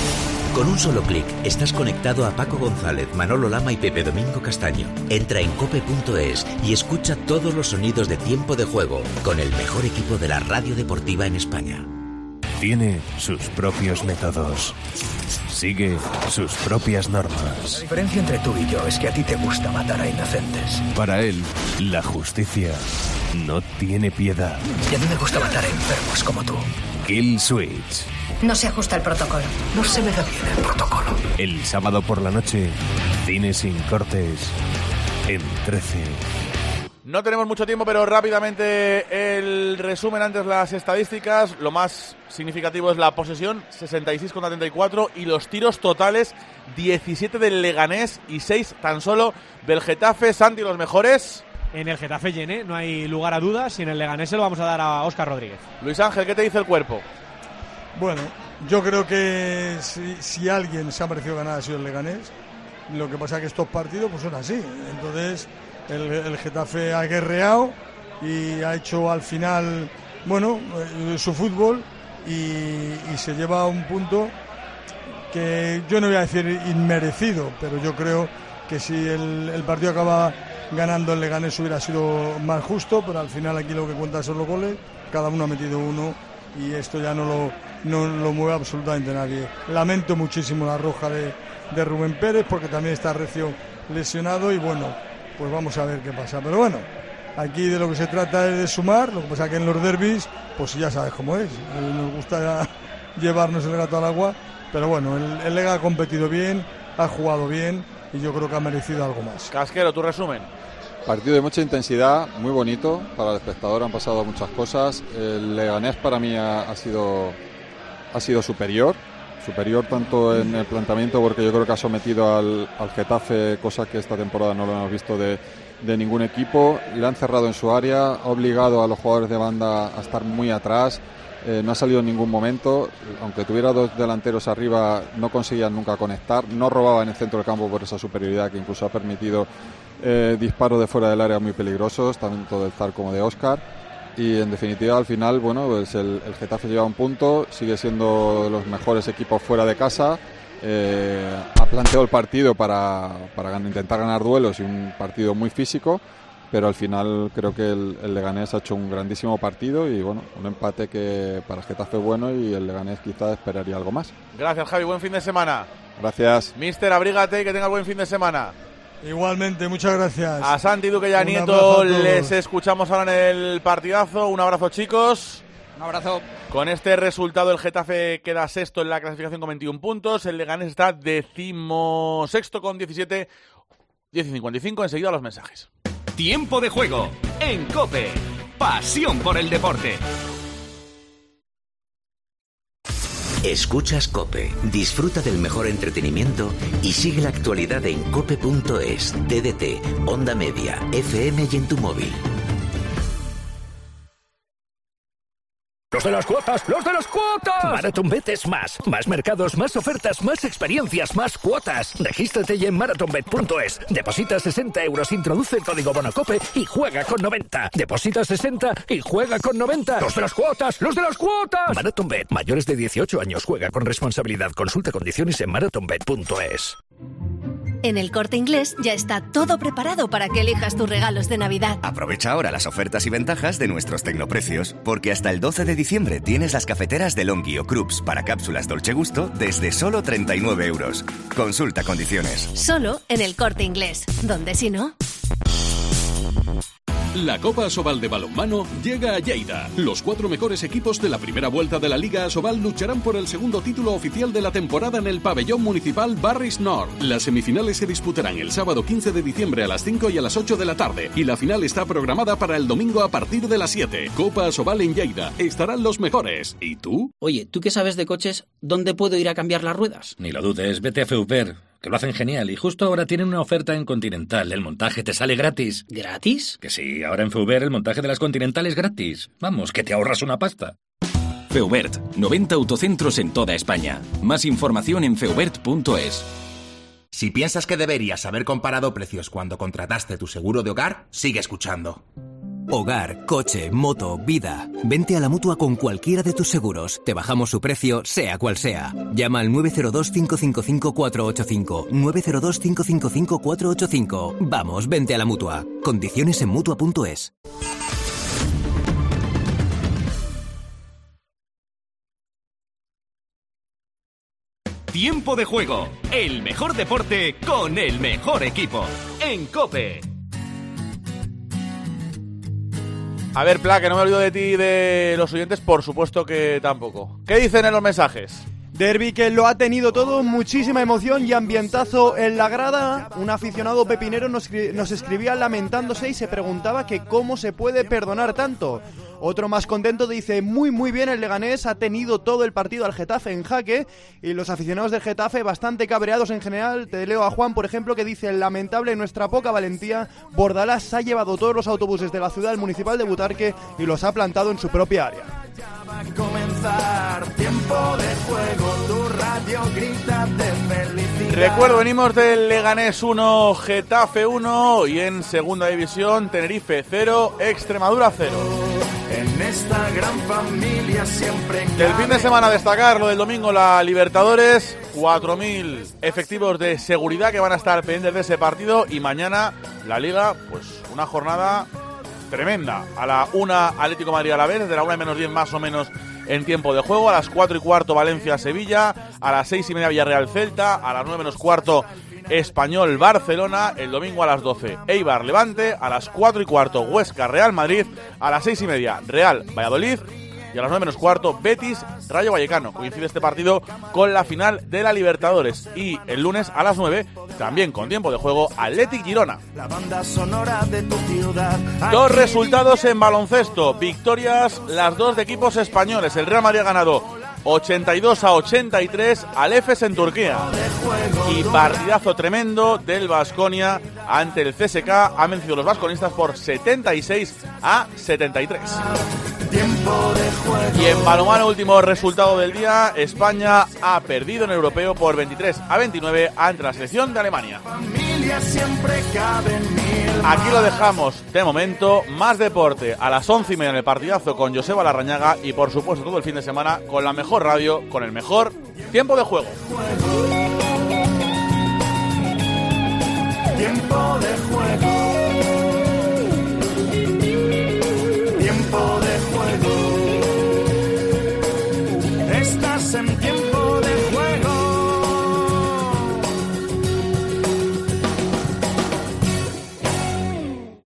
Con un solo clic estás conectado a Paco González, Manolo Lama y Pepe Domingo Castaño. Entra en cope punto es y escucha todos los sonidos de tiempo de juego con el mejor equipo de la radio deportiva en España. Tiene sus propios métodos. Sigue sus propias normas. La diferencia entre tú y yo es que a ti te gusta matar a inocentes. Para él, la justicia no tiene piedad. Y a mí me gusta matar a enfermos como tú. Kill Switch. No se ajusta el protocolo. No se me da bien el protocolo. El sábado por la noche, cine sin cortes en trece. No tenemos mucho tiempo, pero rápidamente el resumen antes las estadísticas. Lo más significativo es la posesión, sesenta y seis contra treinta y cuatro, y los tiros totales, diecisiete del Leganés y seis tan solo del Getafe. Santi, los mejores. En el Getafe llene, no hay lugar a dudas, y en el Leganés se lo vamos a dar a Óscar Rodríguez. Luis Ángel, ¿qué te dice el cuerpo? Bueno, yo creo que si, si alguien se ha merecido ganar ha sido el Leganés. Lo que pasa es que estos partidos pues son así. Entonces el, el Getafe ha guerreado y ha hecho al final, bueno, eh, su fútbol y, y se lleva un punto que yo no voy a decir inmerecido, pero yo creo que si el, el partido acaba ganando el Leganés hubiera sido más justo, pero al final aquí lo que cuenta son los goles, cada uno ha metido uno y esto ya no lo, no lo mueve absolutamente nadie. Lamento muchísimo la roja de, de Rubén Pérez porque también está recio lesionado y bueno, pues vamos a ver qué pasa. Pero bueno, aquí de lo que se trata es de sumar, lo que pasa que en los derbis, pues ya sabes cómo es, nos gusta llevarnos el gato al agua, pero bueno, el, el Lega ha competido bien, ha jugado bien y yo creo que ha merecido algo más. Casquero, tu resumen. Partido de mucha intensidad, muy bonito, para el espectador han pasado muchas cosas. El Leganés para mí ha, ha sido ha sido superior, superior tanto en el planteamiento porque yo creo que ha sometido al, al Getafe, cosa que esta temporada no lo hemos visto de, de ningún equipo. Le han cerrado en su área, ha obligado a los jugadores de banda a estar muy atrás. Eh, no ha salido en ningún momento, aunque tuviera dos delanteros arriba no conseguían nunca conectar, no robaba en el centro del campo por esa superioridad que incluso ha permitido eh, disparos de fuera del área muy peligrosos, tanto del Zar como de Óscar, y en definitiva al final, bueno, pues el, el Getafe lleva un punto, sigue siendo de los mejores equipos fuera de casa, eh, ha planteado el partido para, para intentar ganar duelos y un partido muy físico, pero al final creo que el, el Leganés ha hecho un grandísimo partido y bueno, un empate que para el Getafe es bueno y el Leganés quizás esperaría algo más. Gracias, Javi, buen fin de semana. Gracias. Mister, abrígate y que tengas buen fin de semana. Igualmente, muchas gracias. A Santi Duque y a Nieto les escuchamos ahora en el partidazo. Un abrazo, chicos. Un abrazo. Con este resultado el Getafe queda sexto en la clasificación con veintiún puntos. El Leganés está decimosexto con diecisiete. diez y cincuenta y cinco, enseguida los mensajes. Tiempo de juego en COPE. Pasión por el deporte. Escuchas COPE, disfruta del mejor entretenimiento y sigue la actualidad en cope punto es, T D T, Onda Media, F M y en tu móvil. ¡Los de las cuotas! ¡Los de las cuotas! MarathonBet es más. Más mercados, más ofertas, más experiencias, más cuotas. Regístrate ya en marathonbet punto es. Deposita sesenta euros, introduce el código BONOCOPE y juega con noventa. Deposita sesenta y juega con noventa. ¡Los de las cuotas! ¡Los de las cuotas! MarathonBet. Mayores de dieciocho años. Juega con responsabilidad. Consulta condiciones en marathonbet punto es. En El Corte Inglés ya está todo preparado para que elijas tus regalos de Navidad. Aprovecha ahora las ofertas y ventajas de nuestros tecnoprecios, porque hasta el doce de diciembre tienes las cafeteras de Longhi o Krups para cápsulas Dolce Gusto desde solo treinta y nueve euros. Consulta condiciones. Solo en El Corte Inglés, donde si no... La Copa Asobal de balonmano llega a Lleida. Los cuatro mejores equipos de la primera vuelta de la Liga Asobal lucharán por el segundo título oficial de la temporada en el pabellón municipal Barris Nord. Las semifinales se disputarán el sábado quince de diciembre a las cinco y a las ocho de la tarde y la final está programada para el domingo a partir de las siete. Copa Asobal en Lleida. Estarán los mejores. ¿Y tú? Oye, ¿tú qué sabes de coches? ¿Dónde puedo ir a cambiar las ruedas? Ni lo dudes, vete a Feuper, que lo hacen genial y justo ahora tienen una oferta en Continental. El montaje te sale gratis. ¿Gratis? Que sí, ahora en Feuber el montaje de las Continental es gratis. Vamos, que te ahorras una pasta. Feubert, noventa autocentros en toda España. Más información en feubert punto es. Si piensas que deberías haber comparado precios cuando contrataste tu seguro de hogar, sigue escuchando. Hogar, coche, moto, vida. Vente a la Mutua con cualquiera de tus seguros. Te bajamos su precio, sea cual sea. Llama al nueve cero dos, cinco cinco cinco, cuatro ocho cinco. nueve cero dos, cinco cinco cinco, cuatro ocho cinco. Vamos, vente a la Mutua. Condiciones en Mutua punto es. Tiempo de juego. El mejor deporte con el mejor equipo. En COPE. A ver, Pla, que no me olvido de ti y de los oyentes, por supuesto que tampoco. ¿Qué dicen en los mensajes? Derbi que lo ha tenido todo, muchísima emoción y ambientazo en la grada. Un aficionado pepinero nos, nos escribía lamentándose y se preguntaba que cómo se puede perdonar tanto. Otro más contento dice, muy muy bien el Leganés, ha tenido todo el partido al Getafe en jaque y los aficionados del Getafe bastante cabreados en general. Te leo a Juan, por ejemplo, que dice, lamentable nuestra poca valentía, Bordalás ha llevado todos los autobuses de la ciudad al municipal de Butarque y los ha plantado en su propia área. Ya va a comenzar tiempo de juego, tu radio grita de felicidad. Recuerdo, venimos del Leganés uno, Getafe uno y en segunda división Tenerife cero, Extremadura cero. En esta gran familia siempre. Del fin de semana destacar lo del domingo, la Libertadores, cuatro mil efectivos de seguridad que van a estar pendientes de ese partido y mañana la Liga, pues una jornada tremenda. A la una Atlético Madrid a la vez, desde la una menos diez más o menos en tiempo de juego, a las cuatro y cuarto Valencia-Sevilla, a las seis y media Villarreal-Celta, a las nueve menos cuarto Español-Barcelona, el domingo a las doce Eibar-Levante, a las cuatro y cuarto Huesca-Real Madrid, a las seis y media Real-Valladolid y a las nueve menos cuarto Betis-Rayo Vallecano. Coincide este partido con la final de la Libertadores y el lunes a las nueve, también con tiempo de juego, Athletic-Girona. La banda sonora de tu ciudad. Dos resultados en baloncesto, victorias las dos de equipos españoles. El Real Madrid ha ganado ochenta y dos a ochenta y tres al Efes en Turquía. Y partidazo tremendo del Baskonia ante el C S K. Han vencido los basconistas por setenta y seis a setenta y tres. Y en balonmano, último resultado del día, España ha perdido en el europeo por veintitrés a veintinueve ante la selección de Alemania. Aquí lo dejamos de momento. Más deporte a las once y media en el partidazo con Joseba Larrañaga y por supuesto todo el fin de semana con la mejor radio, con el mejor tiempo de juego. Tiempo de juego.